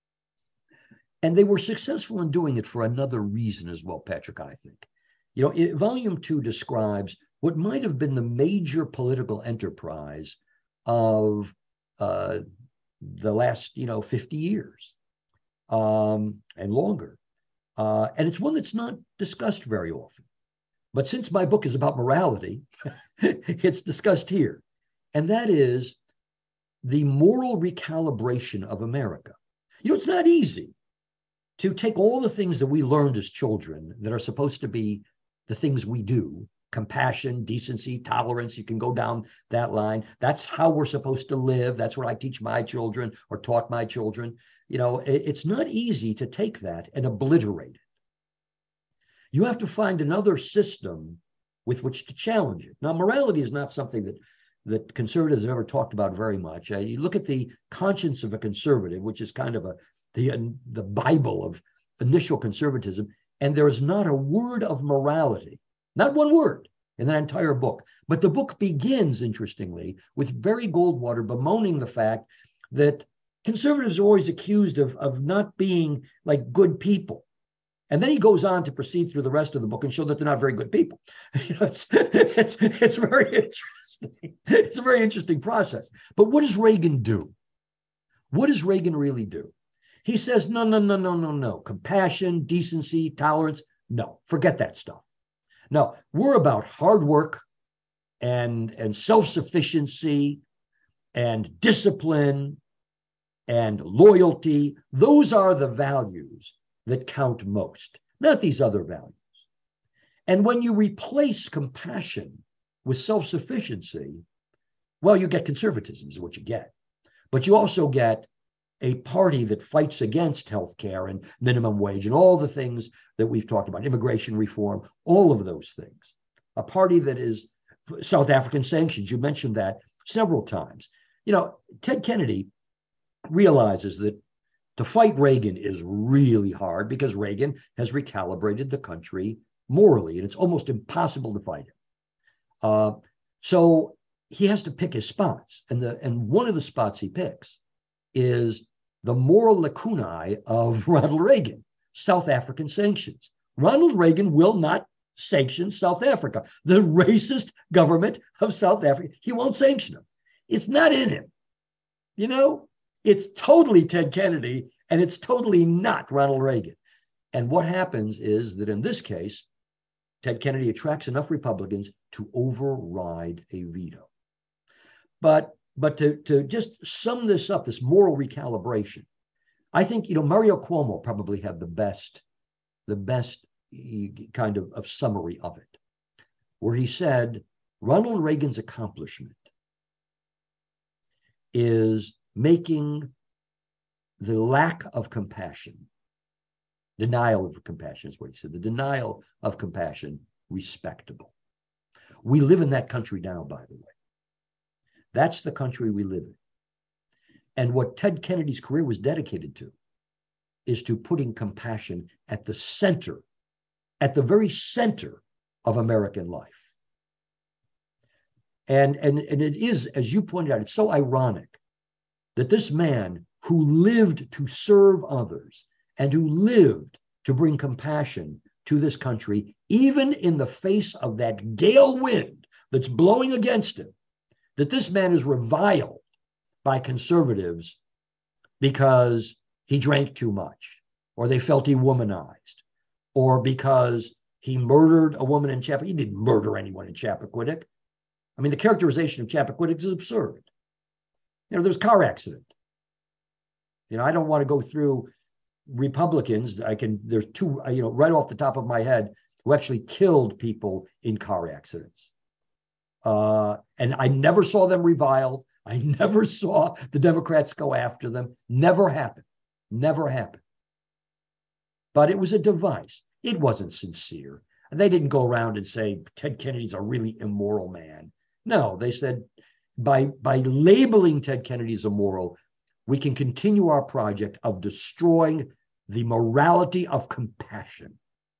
And they were successful in doing it for another reason as well, Patrick, I think. You know, it, volume two describes what might have been the major political enterprise of uh, the last, you know, fifty years um, and longer. Uh, and it's one that's not discussed very often. But since my book is about morality, it's discussed here. And that is the moral recalibration of America. You know, it's not easy to take all the things that we learned as children that are supposed to be the things we do, compassion, decency, tolerance, you can go down that line. That's how we're supposed to live. That's what I teach my children or taught my children. You know, it, it's not easy to take that and obliterate it. You have to find another system with which to challenge it. Now, morality is not something that, that conservatives have ever talked about very much. Uh, you look at the conscience of a conservative, which is kind of a the, uh, the Bible of initial conservatism, and there is not a word of morality, not one word in that entire book. But the book begins, interestingly, with Barry Goldwater bemoaning the fact that conservatives are always accused of, of not being like good people. And then he goes on to proceed through the rest of the book and show that they're not very good people. You know, it's, it's, it's very interesting. It's a very interesting process. But what does Reagan do? What does Reagan really do? He says, no, no, no, no, no, no. Compassion, decency, tolerance. No, forget that stuff. No, we're about hard work and, and self-sufficiency and discipline and loyalty. Those are the values that count most, not these other values. And when you replace compassion with self-sufficiency, well, you get conservatism is what you get. But you also get a party that fights against healthcare and minimum wage and all the things that we've talked about, immigration reform, all of those things. A party that is South African sanctions. You mentioned that several times. You know, Ted Kennedy realizes that to fight Reagan is really hard because Reagan has recalibrated the country morally, and it's almost impossible to fight him. Uh, so he has to pick his spots. And, the, and one of the spots he picks is the moral lacunae of Ronald Reagan, South African sanctions. Ronald Reagan will not sanction South Africa, the racist government of South Africa. He won't sanction them. It's not in him. You know, it's totally Ted Kennedy, and it's totally not Ronald Reagan. And what happens is that in this case, Ted Kennedy attracts enough Republicans to override a veto. But But to, to just sum this up, this moral recalibration, I think, you know, Mario Cuomo probably had the best, the best kind of, of summary of it, where he said, Ronald Reagan's accomplishment is making the lack of compassion, denial of compassion is what he said, the denial of compassion respectable. We live in that country now, by the way. That's the country we live in. And what Ted Kennedy's career was dedicated to is to putting compassion at the center, at the very center of American life. And, and, and it is, as you pointed out, it's so ironic that this man who lived to serve others and who lived to bring compassion to this country, even in the face of that gale wind that's blowing against him, that this man is reviled by conservatives because he drank too much, or they felt he womanized, or because he murdered a woman in Chappaquiddick. He didn't murder anyone in Chappaquiddick. I mean, the characterization of Chappaquiddick is absurd. You know, there's a car accident. You know, I don't want to go through Republicans. I can, there's two, you know, right off the top of my head, who actually killed people in car accidents. Uh, and I never saw them reviled. I never saw the Democrats go after them. Never happened. Never happened. But it was a device. It wasn't sincere. And they didn't go around and say, Ted Kennedy's a really immoral man. No, they said, by, by labeling Ted Kennedy as immoral, we can continue our project of destroying the morality of compassion.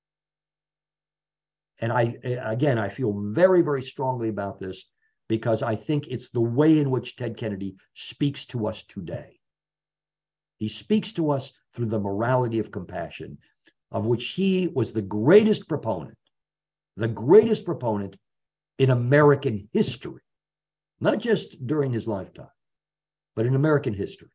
And I, again, I feel very, very strongly about this because I think it's the way in which Ted Kennedy speaks to us today. He speaks to us through the morality of compassion, of which he was the greatest proponent, the greatest proponent in American history, not just during his lifetime, but in American history.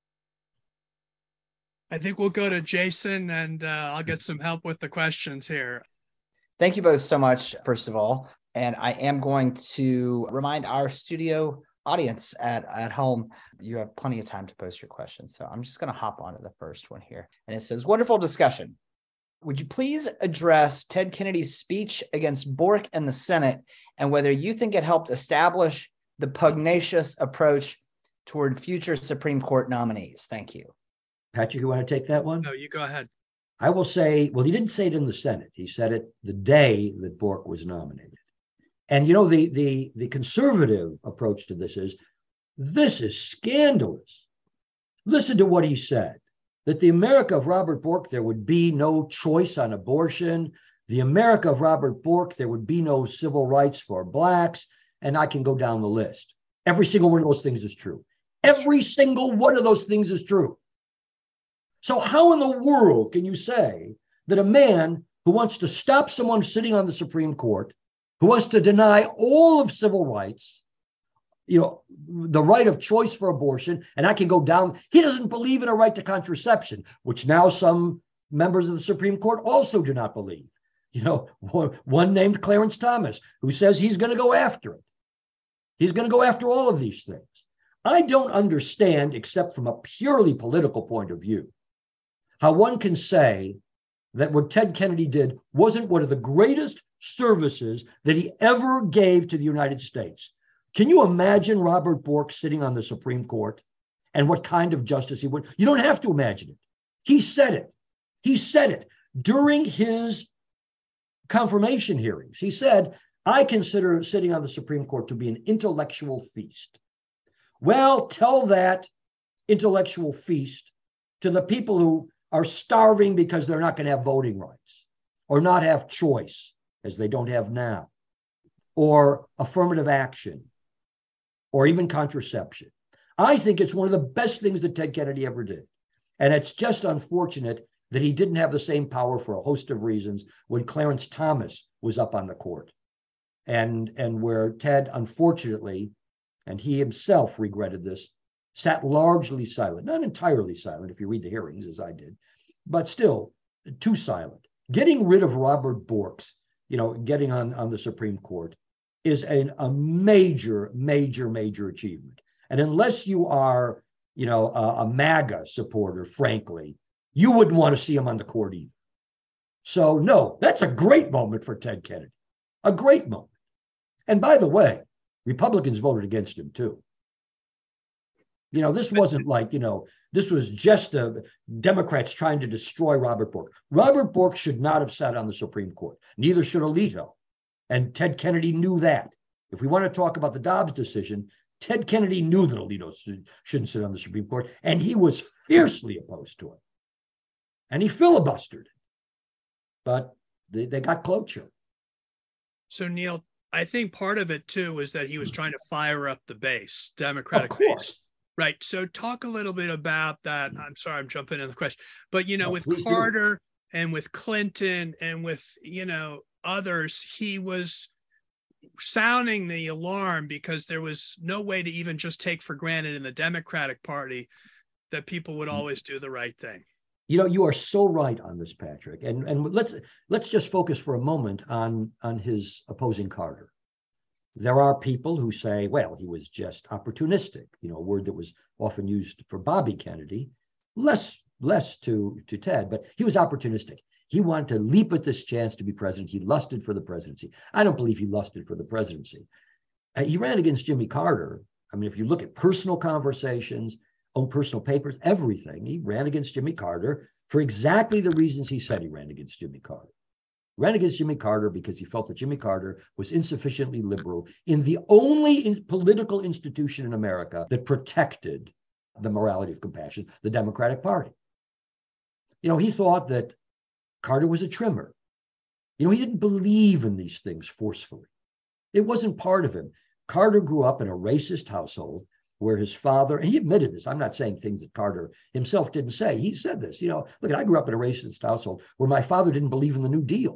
I think we'll go to Jason, and uh, I'll get some help with the questions here. Thank you both so much, first of all. And I am going to remind our studio audience at, at home, you have plenty of time to post your questions. So I'm just going to hop on to the first one here. And it says, wonderful discussion. Would you please address Ted Kennedy's speech against Bork in the Senate and whether you think it helped establish the pugnacious approach toward future Supreme Court nominees? Thank you. Patrick, you want to take that one? No, you go ahead. I will say, well, he didn't say it in the Senate. He said it the day that Bork was nominated. And, you know, the, the, the conservative approach to this is, this is scandalous. Listen to what he said, that the America of Robert Bork, there would be no choice on abortion. The America of Robert Bork, there would be no civil rights for blacks. And I can go down the list. Every single one of those things is true. Every single one of those things is true. So how in the world can you say that a man who wants to stop someone sitting on the Supreme Court, who wants to deny all of civil rights, you know, the right of choice for abortion, and I can go down. He doesn't believe in a right to contraception, which now some members of the Supreme Court also do not believe. You know, one named Clarence Thomas, who says he's going to go after it. He's going to go after all of these things. I don't understand, except from a purely political point of view, how one can say that what Ted Kennedy did wasn't one of the greatest services that he ever gave to the United States. Can you imagine Robert Bork sitting on the Supreme Court and what kind of justice he would? You don't have to imagine it. He said it. He said it during his confirmation hearings. He said, I consider sitting on the Supreme Court to be an intellectual feast. Well, tell that intellectual feast to the people who are starving because they're not going to have voting rights or not have choice, as they don't have now, or affirmative action, or even contraception. I think it's one of the best things that Ted Kennedy ever did. And it's just unfortunate that he didn't have the same power for a host of reasons when Clarence Thomas was up on the court. And, and where Ted, unfortunately, and he himself regretted this, sat largely silent, not entirely silent if you read the hearings as I did, but still too silent. Getting rid of Robert Bork's, you know, getting on, on the Supreme Court is an, a major, major, major achievement. And unless you are, you know, a, a MAGA supporter, frankly, you wouldn't want to see him on the court either. So no, that's a great moment for Ted Kennedy, a great moment. And by the way, Republicans voted against him too. You know, this wasn't like, you know, this was just a, Democrats trying to destroy Robert Bork. Robert Bork should not have sat on the Supreme Court. Neither should Alito. And Ted Kennedy knew that. If we want to talk about the Dobbs decision, Ted Kennedy knew that Alito shouldn't sit on the Supreme Court, and he was fiercely opposed to it. And he filibustered. But they, they got cloture. So, Neil, I think part of it, too, is that he was trying to fire up the base, Democratic base. Right. So talk a little bit about that. I'm sorry, I'm jumping in the question. But, you know, no, with Carter do. and with Clinton and with, you know, others, he was sounding the alarm because there was no way to even just take for granted in the Democratic Party that people would always do the right thing. You know, you are so right on this, Patrick. And and let's let's just focus for a moment on, on his opposing Carter. There are people who say, well, he was just opportunistic, you know, a word that was often used for Bobby Kennedy, less less to, to Ted, but he was opportunistic. He wanted to leap at this chance to be president. He lusted for the presidency. I don't believe he lusted for the presidency. Uh, he ran against Jimmy Carter. I mean, if you look at personal conversations, own personal papers, everything, he ran against Jimmy Carter for exactly the reasons he said he ran against Jimmy Carter. Ran against Jimmy Carter because he felt that Jimmy Carter was insufficiently liberal in the only in political institution in America that protected the morality of compassion, the Democratic Party. You know, he thought that Carter was a trimmer. You know, he didn't believe in these things forcefully. It wasn't part of him. Carter grew up in a racist household where his father, and he admitted this, I'm not saying things that Carter himself didn't say. He said this, you know, look, I grew up in a racist household where my father didn't believe in the New Deal.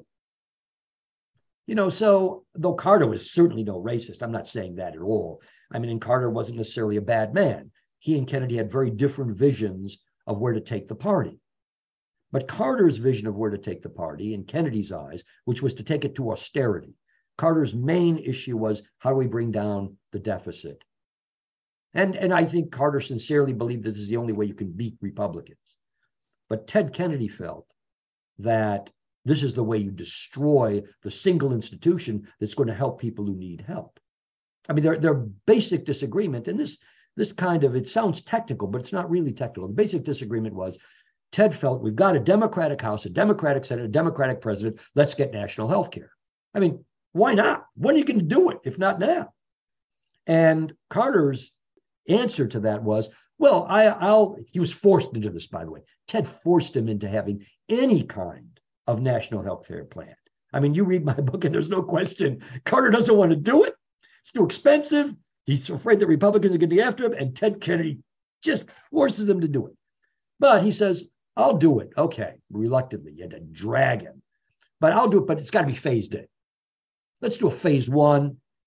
You know, so though Carter was certainly no racist, I'm not saying that at all. I mean, and Carter wasn't necessarily a bad man. He and Kennedy had very different visions of where to take the party. But Carter's vision of where to take the party, in Kennedy's eyes, which was to take it to austerity. Carter's main issue was, how do we bring down the deficit? And, and I think Carter sincerely believed that this is the only way you can beat Republicans. But Ted Kennedy felt that this is the way you destroy the single institution that's going to help people who need help. I mean, their, their basic disagreement, and this, this kind of, it sounds technical, but it's not really technical. The basic disagreement was, Ted felt we've got a Democratic House, a Democratic Senate, a Democratic president, let's get national health care. I mean, why not? When are you going to do it, if not now? And Carter's answer to that was, well, I, I'll, he was forced into this, by the way. Ted forced him into having any kind of national health care plan. I mean, you read my book and there's no question. Carter doesn't want to do it. It's too expensive. He's afraid that Republicans are going to be after him, and Ted Kennedy just forces him to do it. But he says, I'll do it. Okay, reluctantly, you had to drag him. But I'll do it, but it's got to be phased in. Let's do a phase one.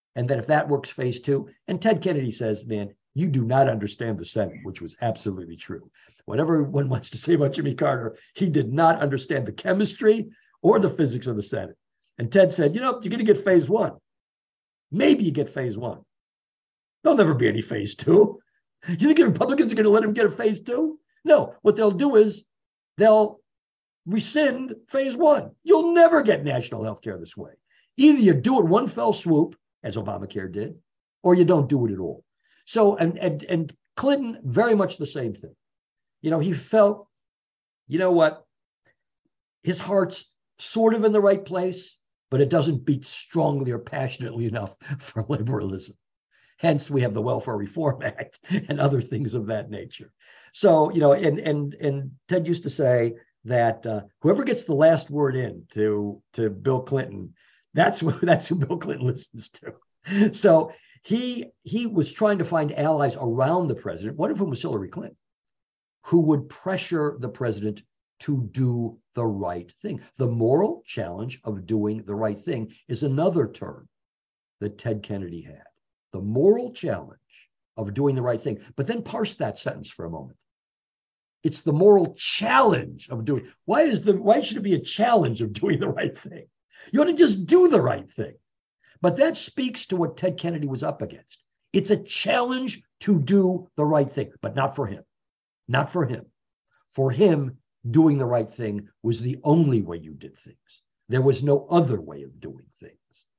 And then if that works, phase two. And Ted Kennedy says, man, you do not understand the Senate, which was absolutely true. Whatever one wants to say about Jimmy Carter, he did not understand the chemistry or the physics of the Senate. And Ted said, you know, you're going to get phase one. Maybe you get phase one. There'll never be any phase two. You think the Republicans are going to let him get a phase two? No. What they'll do is they'll rescind phase one. You'll never get national health care this way. Either you do it one fell swoop, as Obamacare did, or you don't do it at all. So, and, and, and Clinton, very much the same thing. You know, he felt, you know what, his heart's sort of in the right place, but it doesn't beat strongly or passionately enough for liberalism. Hence, we have the Welfare Reform Act and other things of that nature. So, you know, and and and Ted used to say that uh, whoever gets the last word in to to Bill Clinton, that's who, that's who Bill Clinton listens to. So he he was trying to find allies around the president, one of whom was Hillary Clinton, who would pressure the president to do the right thing. The moral challenge of doing the right thing is another term that Ted Kennedy had. The moral challenge of doing the right thing. But then parse that sentence for a moment. It's the moral challenge of doing. Why is the why should it be a challenge of doing the right thing? You ought to just do the right thing. But that speaks to what Ted Kennedy was up against. It's a challenge to do the right thing, but not for him. Not for him. For him, doing the right thing was the only way you did things. There was no other way of doing things.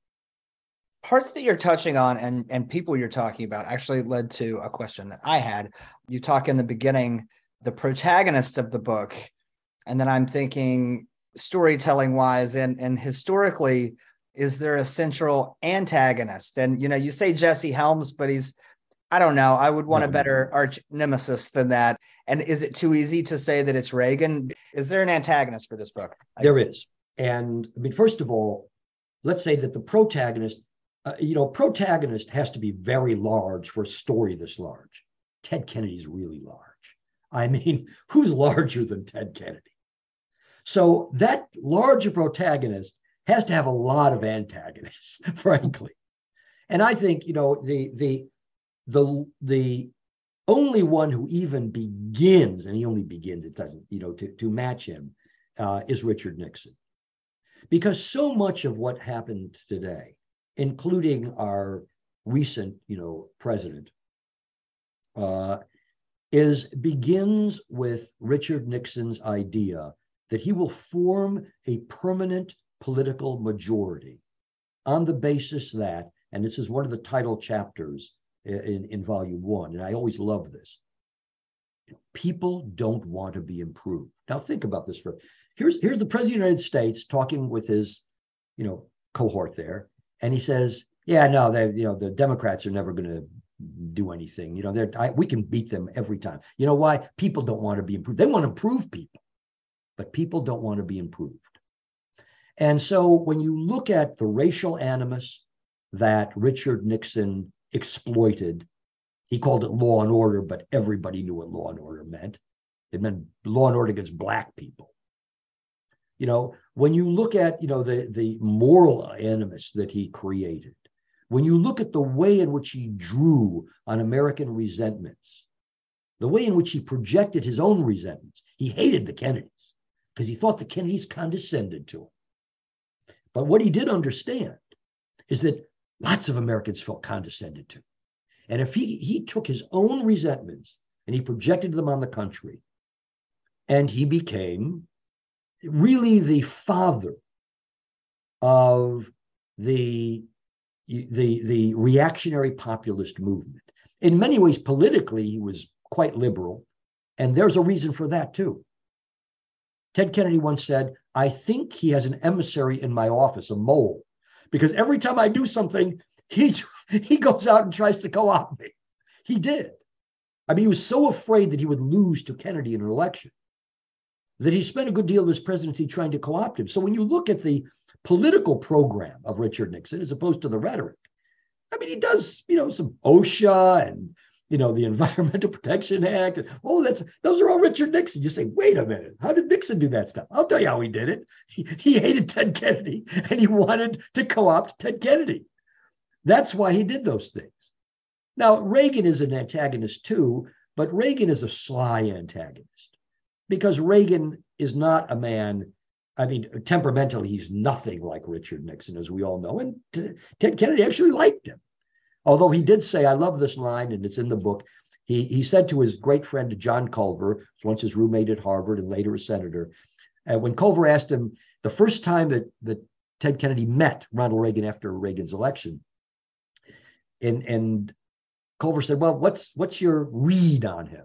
Parts that you're touching on and, and people you're talking about actually led to a question that I had. You talk in the beginning, the protagonist of the book, and then I'm thinking storytelling wise and, and historically, is there a central antagonist? And, you know, you say Jesse Helms, but he's, I don't know, I would want no, a better no. arch nemesis than that. And is it too easy to say that it's Reagan? Is there an antagonist for this book? There is. And I mean, first of all, let's say that the protagonist, uh, you know, protagonist has to be very large for a story this large. Ted Kennedy's really large. I mean, who's larger than Ted Kennedy? So that larger protagonist has to have a lot of antagonists, frankly. And I think, you know, the the the the only one who even begins, and he only begins, it doesn't, you know, to, to match him, uh, is Richard Nixon. Because so much of what happened today, including our recent, you know, president, uh, is begins with Richard Nixon's idea that he will form a permanent political majority on the basis that, and this is one of the title chapters in, in volume one, and I always love this, people don't want to be improved. Now think about this for, here's, here's the president of the United States talking with his, you know, cohort there, and he says, yeah, no, they, you know, the Democrats are never going to do anything. You know, they're, I, we can beat them every time. You know why? People don't want to be improved. They want to improve people, but people don't want to be improved. And so when you look at the racial animus that Richard Nixon exploited, he called it law and order, but everybody knew what law and order meant. It meant law and order against Black people. You know, when you look at, you know, the, the moral animus that he created, when you look at the way in which he drew on American resentments, the way in which he projected his own resentments, he hated the Kennedys because he thought the Kennedys condescended to him. But what he did understand is that lots of Americans felt condescended to. And if he, he took his own resentments and he projected them on the country, and he became really the father of the, the, the reactionary populist movement. In many ways, politically, he was quite liberal. And there's a reason for that, too. Ted Kennedy once said, I think he has an emissary in my office, a mole, because every time I do something, he, he goes out and tries to co-opt me. He did. I mean, he was so afraid that he would lose to Kennedy in an election that he spent a good deal of his presidency trying to co-opt him. So when you look at the political program of Richard Nixon, as opposed to the rhetoric, I mean, he does, you know, some OSHA and, you know, the Environmental Protection Act. And, oh, that's those are all Richard Nixon. You say, wait a minute, how did Nixon do that stuff? I'll tell you how he did it. He, he hated Ted Kennedy and he wanted to co-opt Ted Kennedy. That's why he did those things. Now, Reagan is an antagonist too, but Reagan is a sly antagonist because Reagan is not a man. I mean, temperamentally, he's nothing like Richard Nixon, as we all know. And T- Ted Kennedy actually liked him. Although he did say, I love this line, and it's in the book. He, he said to his great friend, John Culver, once his roommate at Harvard and later a senator, uh, when Culver asked him the first time that, that Ted Kennedy met Ronald Reagan after Reagan's election, and, and Culver said, well, what's, what's your read on him?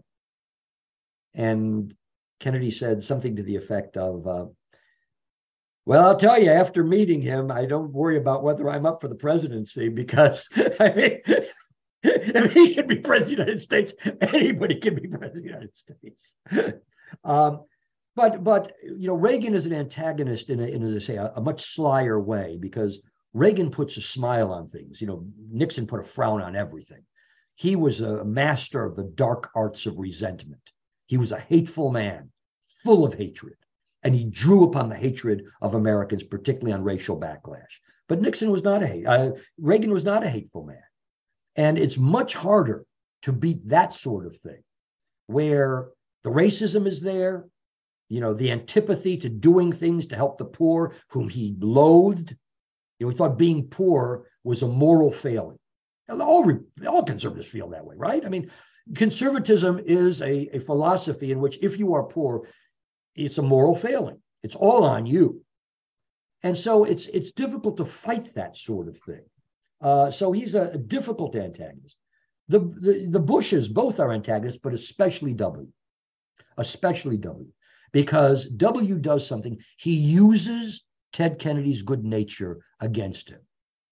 And Kennedy said something to the effect of, uh, well, I'll tell you, after meeting him, I don't worry about whether I'm up for the presidency because I mean, if he can be president of the United States, anybody can be president of the United States. um, but, but you know, Reagan is an antagonist in, a, in as I say, a, a much slyer way because Reagan puts a smile on things. You know, Nixon put a frown on everything. He was a master of the dark arts of resentment. He was a hateful man, full of hatred. And he drew upon the hatred of Americans, particularly on racial backlash. But Nixon was not a hate, uh, Reagan was not a hateful man. And it's much harder to beat that sort of thing, where the racism is there, you know, the antipathy to doing things to help the poor, whom he loathed. You know, he thought being poor was a moral failing. And all, all conservatives feel that way, right? I mean, conservatism is a, a philosophy in which if you are poor, it's a moral failing. It's all on you. And so it's it's difficult to fight that sort of thing. Uh, so he's a, a difficult antagonist. The, the, the Bushes, both are antagonists, but especially W. Especially W. Because W does something. He uses Ted Kennedy's good nature against him.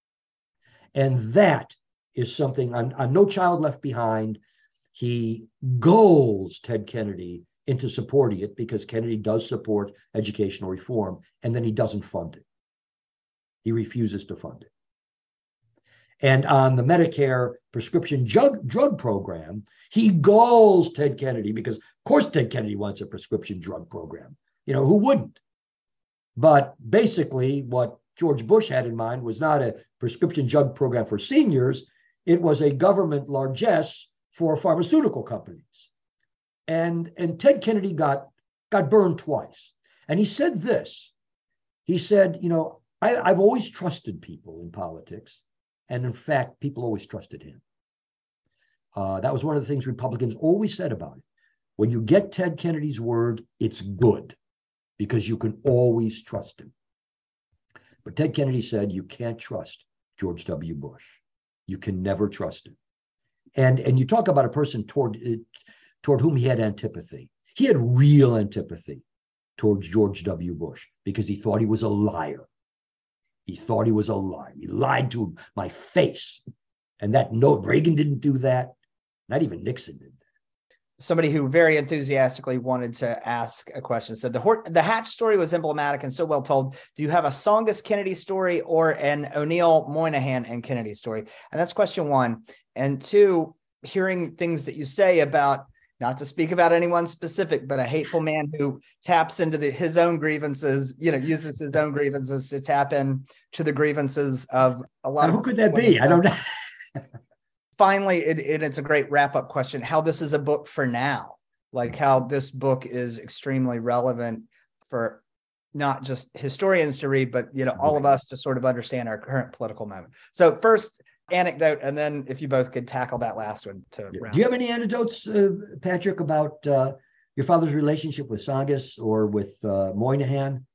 And that is something on, on No Child Left Behind. He goads Ted Kennedy into supporting it because Kennedy does support educational reform, and then he doesn't fund it. He refuses to fund it. And on the Medicare prescription drug, drug program, he galls Ted Kennedy because, of course, Ted Kennedy wants a prescription drug program. You know, who wouldn't? But basically, what George Bush had in mind was not a prescription drug program for seniors. It was a government largesse for pharmaceutical companies. And, and Ted Kennedy got, got burned twice. And he said this. He said, you know, I, I've always trusted people in politics. And in fact, people always trusted him. Uh, that was one of the things Republicans always said about it. When you get Ted Kennedy's word, it's good because you can always trust him. But Ted Kennedy said, you can't trust George W. Bush. You can never trust him. And, and you talk about a person toward, toward whom he had antipathy. He had real antipathy towards George W. Bush because he thought he was a liar. He thought he was a liar. He lied to my face. And that, no, Reagan didn't do that. Not even Nixon did that. Somebody who very enthusiastically wanted to ask a question said, the, Hort- the Hatch story was emblematic and so well told. Do you have a Songus Kennedy story or an O'Neill, Moynihan, and Kennedy story? And that's question one. And two, hearing things that you say about, not to speak about anyone specific, but a hateful man who taps into the, his own grievances, you know, uses his own grievances to tap in to the grievances of a lot now, of. Who could that be? I don't know. Finally, it, it, it's a great wrap-up question, how this is a book for now, like how this book is extremely relevant for not just historians to read, but, you know, all of us to sort of understand our current political moment. So first, anecdote, and then if you both could tackle that last one to Do round. you have any anecdotes, uh, Patrick, about uh, your father's relationship with Songus or with uh, Moynihan?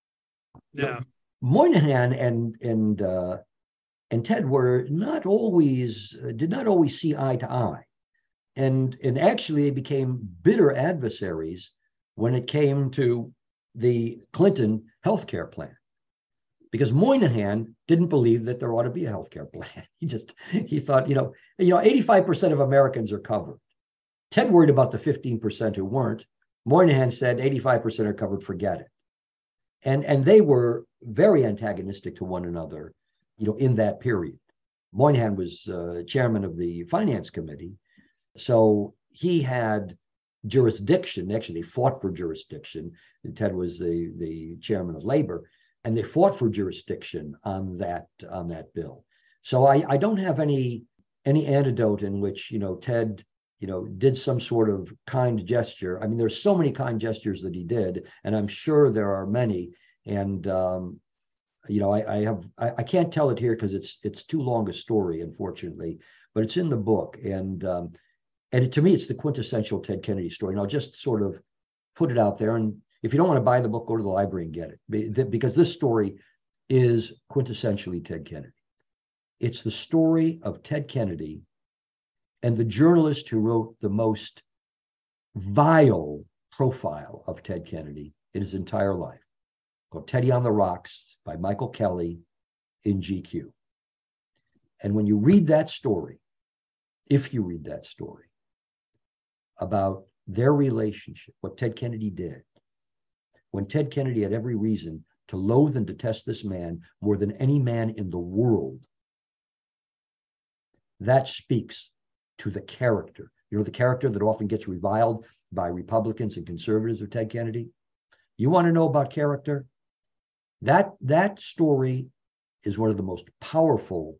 No. Moynihan and and uh, and Ted were not always uh, did not always see eye to eye, and and actually they became bitter adversaries when it came to the Clinton healthcare plan. Because Moynihan didn't believe that there ought to be a healthcare plan. He just, he thought, you know, you know, eighty-five percent of Americans are covered. Ted worried about the fifteen percent who weren't. Moynihan said eighty-five percent are covered, forget it. And, and they were very antagonistic to one another, you know, in that period. Moynihan was uh, chairman of the finance committee. So he had jurisdiction. Actually, they fought for jurisdiction. And Ted was the, the chairman of labor. And they fought for jurisdiction on that on that bill. So I, I don't have any any anecdote in which, you know, Ted, you know, did some sort of kind gesture. I mean, there's so many kind gestures that he did, and I'm sure there are many. And um, you know, I, I have I, I can't tell it here because it's it's too long a story, unfortunately, but it's in the book. And um, and it, to me, it's the quintessential Ted Kennedy story. And I'll just sort of put it out there. And if you don't want to buy the book, go to the library and get it, because this story is quintessentially Ted Kennedy. It's the story of Ted Kennedy and the journalist who wrote the most vile profile of Ted Kennedy in his entire life, called Teddy on the Rocks by Michael Kelly in G Q. And when you read that story, if you read that story about their relationship, what Ted Kennedy did, when Ted Kennedy had every reason to loathe and detest this man more than any man in the world, that speaks to the character. You know, the character that often gets reviled by Republicans and conservatives of Ted Kennedy. You want to know about character? That, that story is one of the most powerful.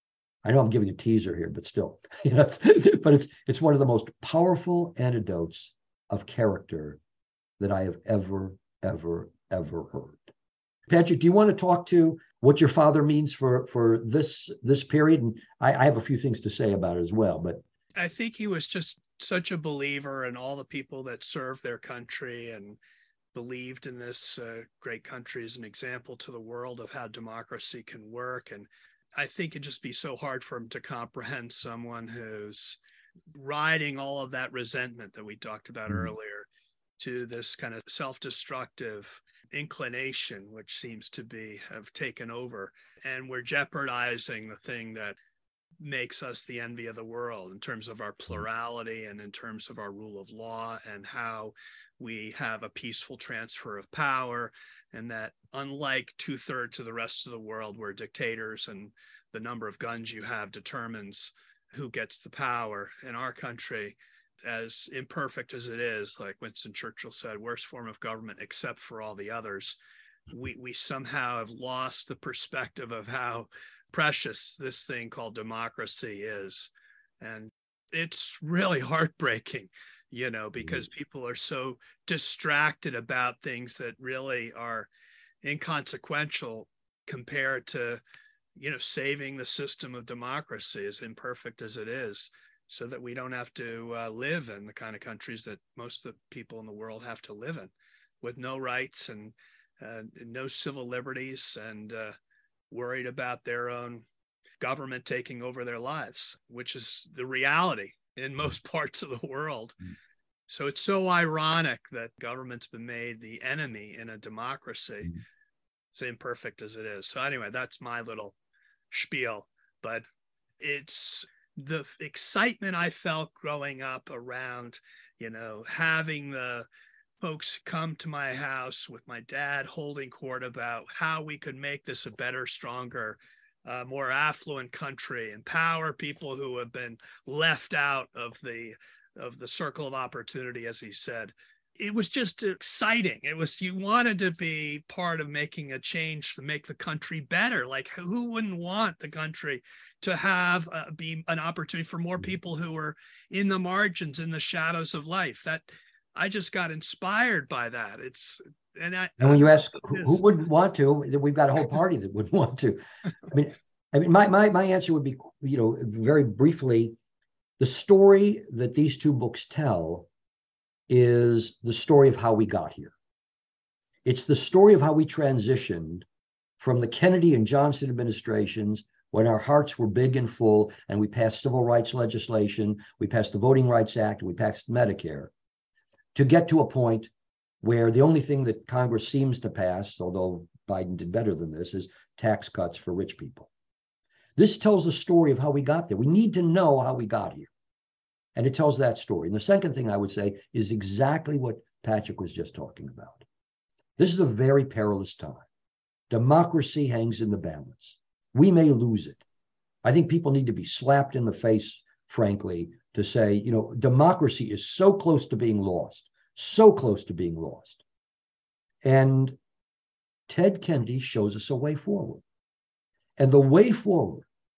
I know I'm giving a teaser here, but still, you know, it's, but it's it's one of the most powerful anecdotes of character that I have ever, ever, ever heard. Patrick, do you want to talk to what your father means for for this this period? And I, I have a few things to say about it as well. But I think he was just such a believer in all the people that served their country and believed in this uh, great country as an example to the world of how democracy can work. And I think it'd just be so hard for him to comprehend someone who's riding all of that resentment that we talked about mm-hmm. earlier to this kind of self-destructive inclination, which seems to be have taken over. And we're jeopardizing the thing that makes us the envy of the world in terms of our plurality and in terms of our rule of law and how we have a peaceful transfer of power. And that unlike two thirds of the rest of the world, we're dictators and the number of guns you have determines who gets the power. In our country, as imperfect as it is, like Winston Churchill said, worst form of government except for all the others, we, we somehow have lost the perspective of how precious this thing called democracy is. And it's really heartbreaking, you know, because people are so distracted about things that really are inconsequential compared to, you know, saving the system of democracy, as imperfect as it is, so that we don't have to uh, live in the kind of countries that most of the people in the world have to live in, with no rights and uh, no civil liberties, and uh, worried about their own government taking over their lives, which is the reality in most parts of the world. Mm. So it's so ironic that government's been made the enemy in a democracy, mm. as imperfect as it is. So anyway, that's my little spiel, but it's the excitement I felt growing up around, you know, having the folks come to my house with my dad holding court about how we could make this a better, stronger, uh, more affluent country, empower people who have been left out of the of the circle of opportunity, as he said. It was just exciting. It was, you wanted to be part of making a change to make the country better. Like, who wouldn't want the country to have uh, be an opportunity for more people who are in the margins, in the shadows of life? That I just got inspired by that. It's and I and when you ask who, who wouldn't want to, we've got a whole party that would want to. I mean, I mean, my my my answer would be, you know, very briefly, the story that these two books tell is the story of how we got here. It's the story of how we transitioned from the Kennedy and Johnson administrations, when our hearts were big and full, and we passed civil rights legislation, we passed the Voting Rights Act, and we passed Medicare, to get to a point where the only thing that Congress seems to pass, although Biden did better than this, is tax cuts for rich people. This tells the story of how we got there. We need to know how we got here. And it tells that story. And the second thing I would say is exactly what Patrick was just talking about. This is a very perilous time. Democracy hangs in the balance. We may lose it. I think people need to be slapped in the face, frankly, to say, you know, democracy is so close to being lost, so close to being lost. And Ted Kennedy shows us a way forward. And the way forward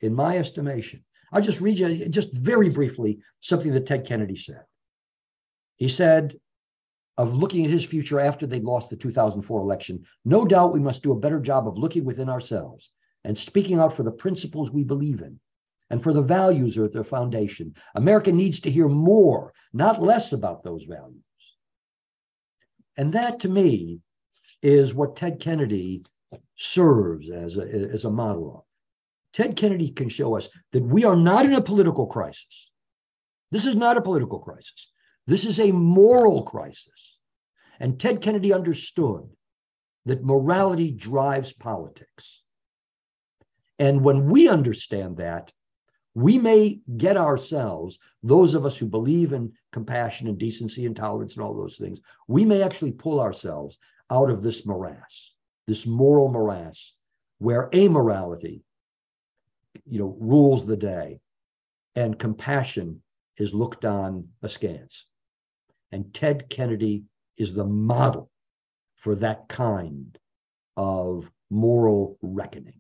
in my estimation, I'll just read you just very briefly something that Ted Kennedy said. He said, of looking at his future after they lost the two thousand four election, no doubt we must do a better job of looking within ourselves and speaking out for the principles we believe in and for the values at their foundation. America needs to hear more, not less, about those values. And that, to me, is what Ted Kennedy serves as a, as a model of. Ted Kennedy can show us that we are not in a political crisis. This is not a political crisis. This is a moral crisis. And Ted Kennedy understood that morality drives politics. And when we understand that, we may get ourselves, those of us who believe in compassion and decency and tolerance and all those things, we may actually pull ourselves out of this morass, this moral morass, where amorality, you know, rules the day and compassion is looked on askance. And Ted Kennedy is the model for that kind of moral reckoning.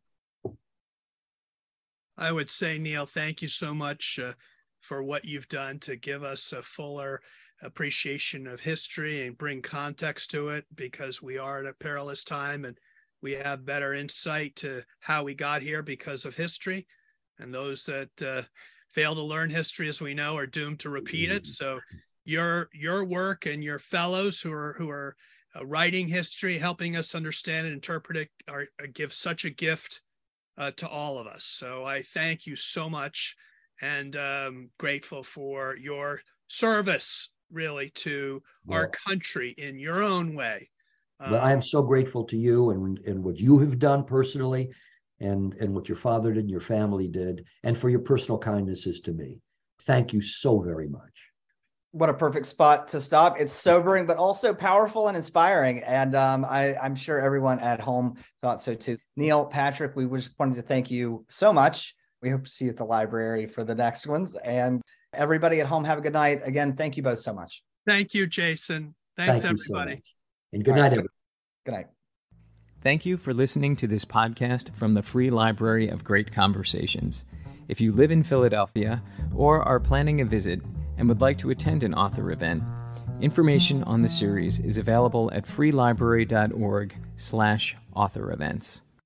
I would say, Neil, thank you so much uh, for what you've done to give us a fuller appreciation of history and bring context to it, because we are at a perilous time and we have better insight to how we got here because of history. And those that uh, fail to learn history, as we know, are doomed to repeat it. So your your work and your fellows who are who are uh, writing history, helping us understand and interpret it, are, are give such a gift uh, to all of us. So I thank you so much, and um, grateful for your service, really, to well, our country in your own way. Well, um, I am so grateful to you and, and what you have done personally, and, and what your father did and your family did, and for your personal kindnesses to me. Thank you so very much. What a perfect spot to stop. It's sobering, but also powerful and inspiring. And um, I, I'm sure everyone at home thought so too. Neil, Patrick, we just wanted to thank you so much. We hope to see you at the library for the next ones. And everybody at home, have a good night. Again, thank you both so much. Thank you, Jason. Thanks, thank everybody. So and good night, right. everybody. Good night. Thank you for listening to this podcast from the Free Library of Great Conversations. If you live in Philadelphia or are planning a visit and would like to attend an author event, information on the series is available at freelibrary dot org slash author events.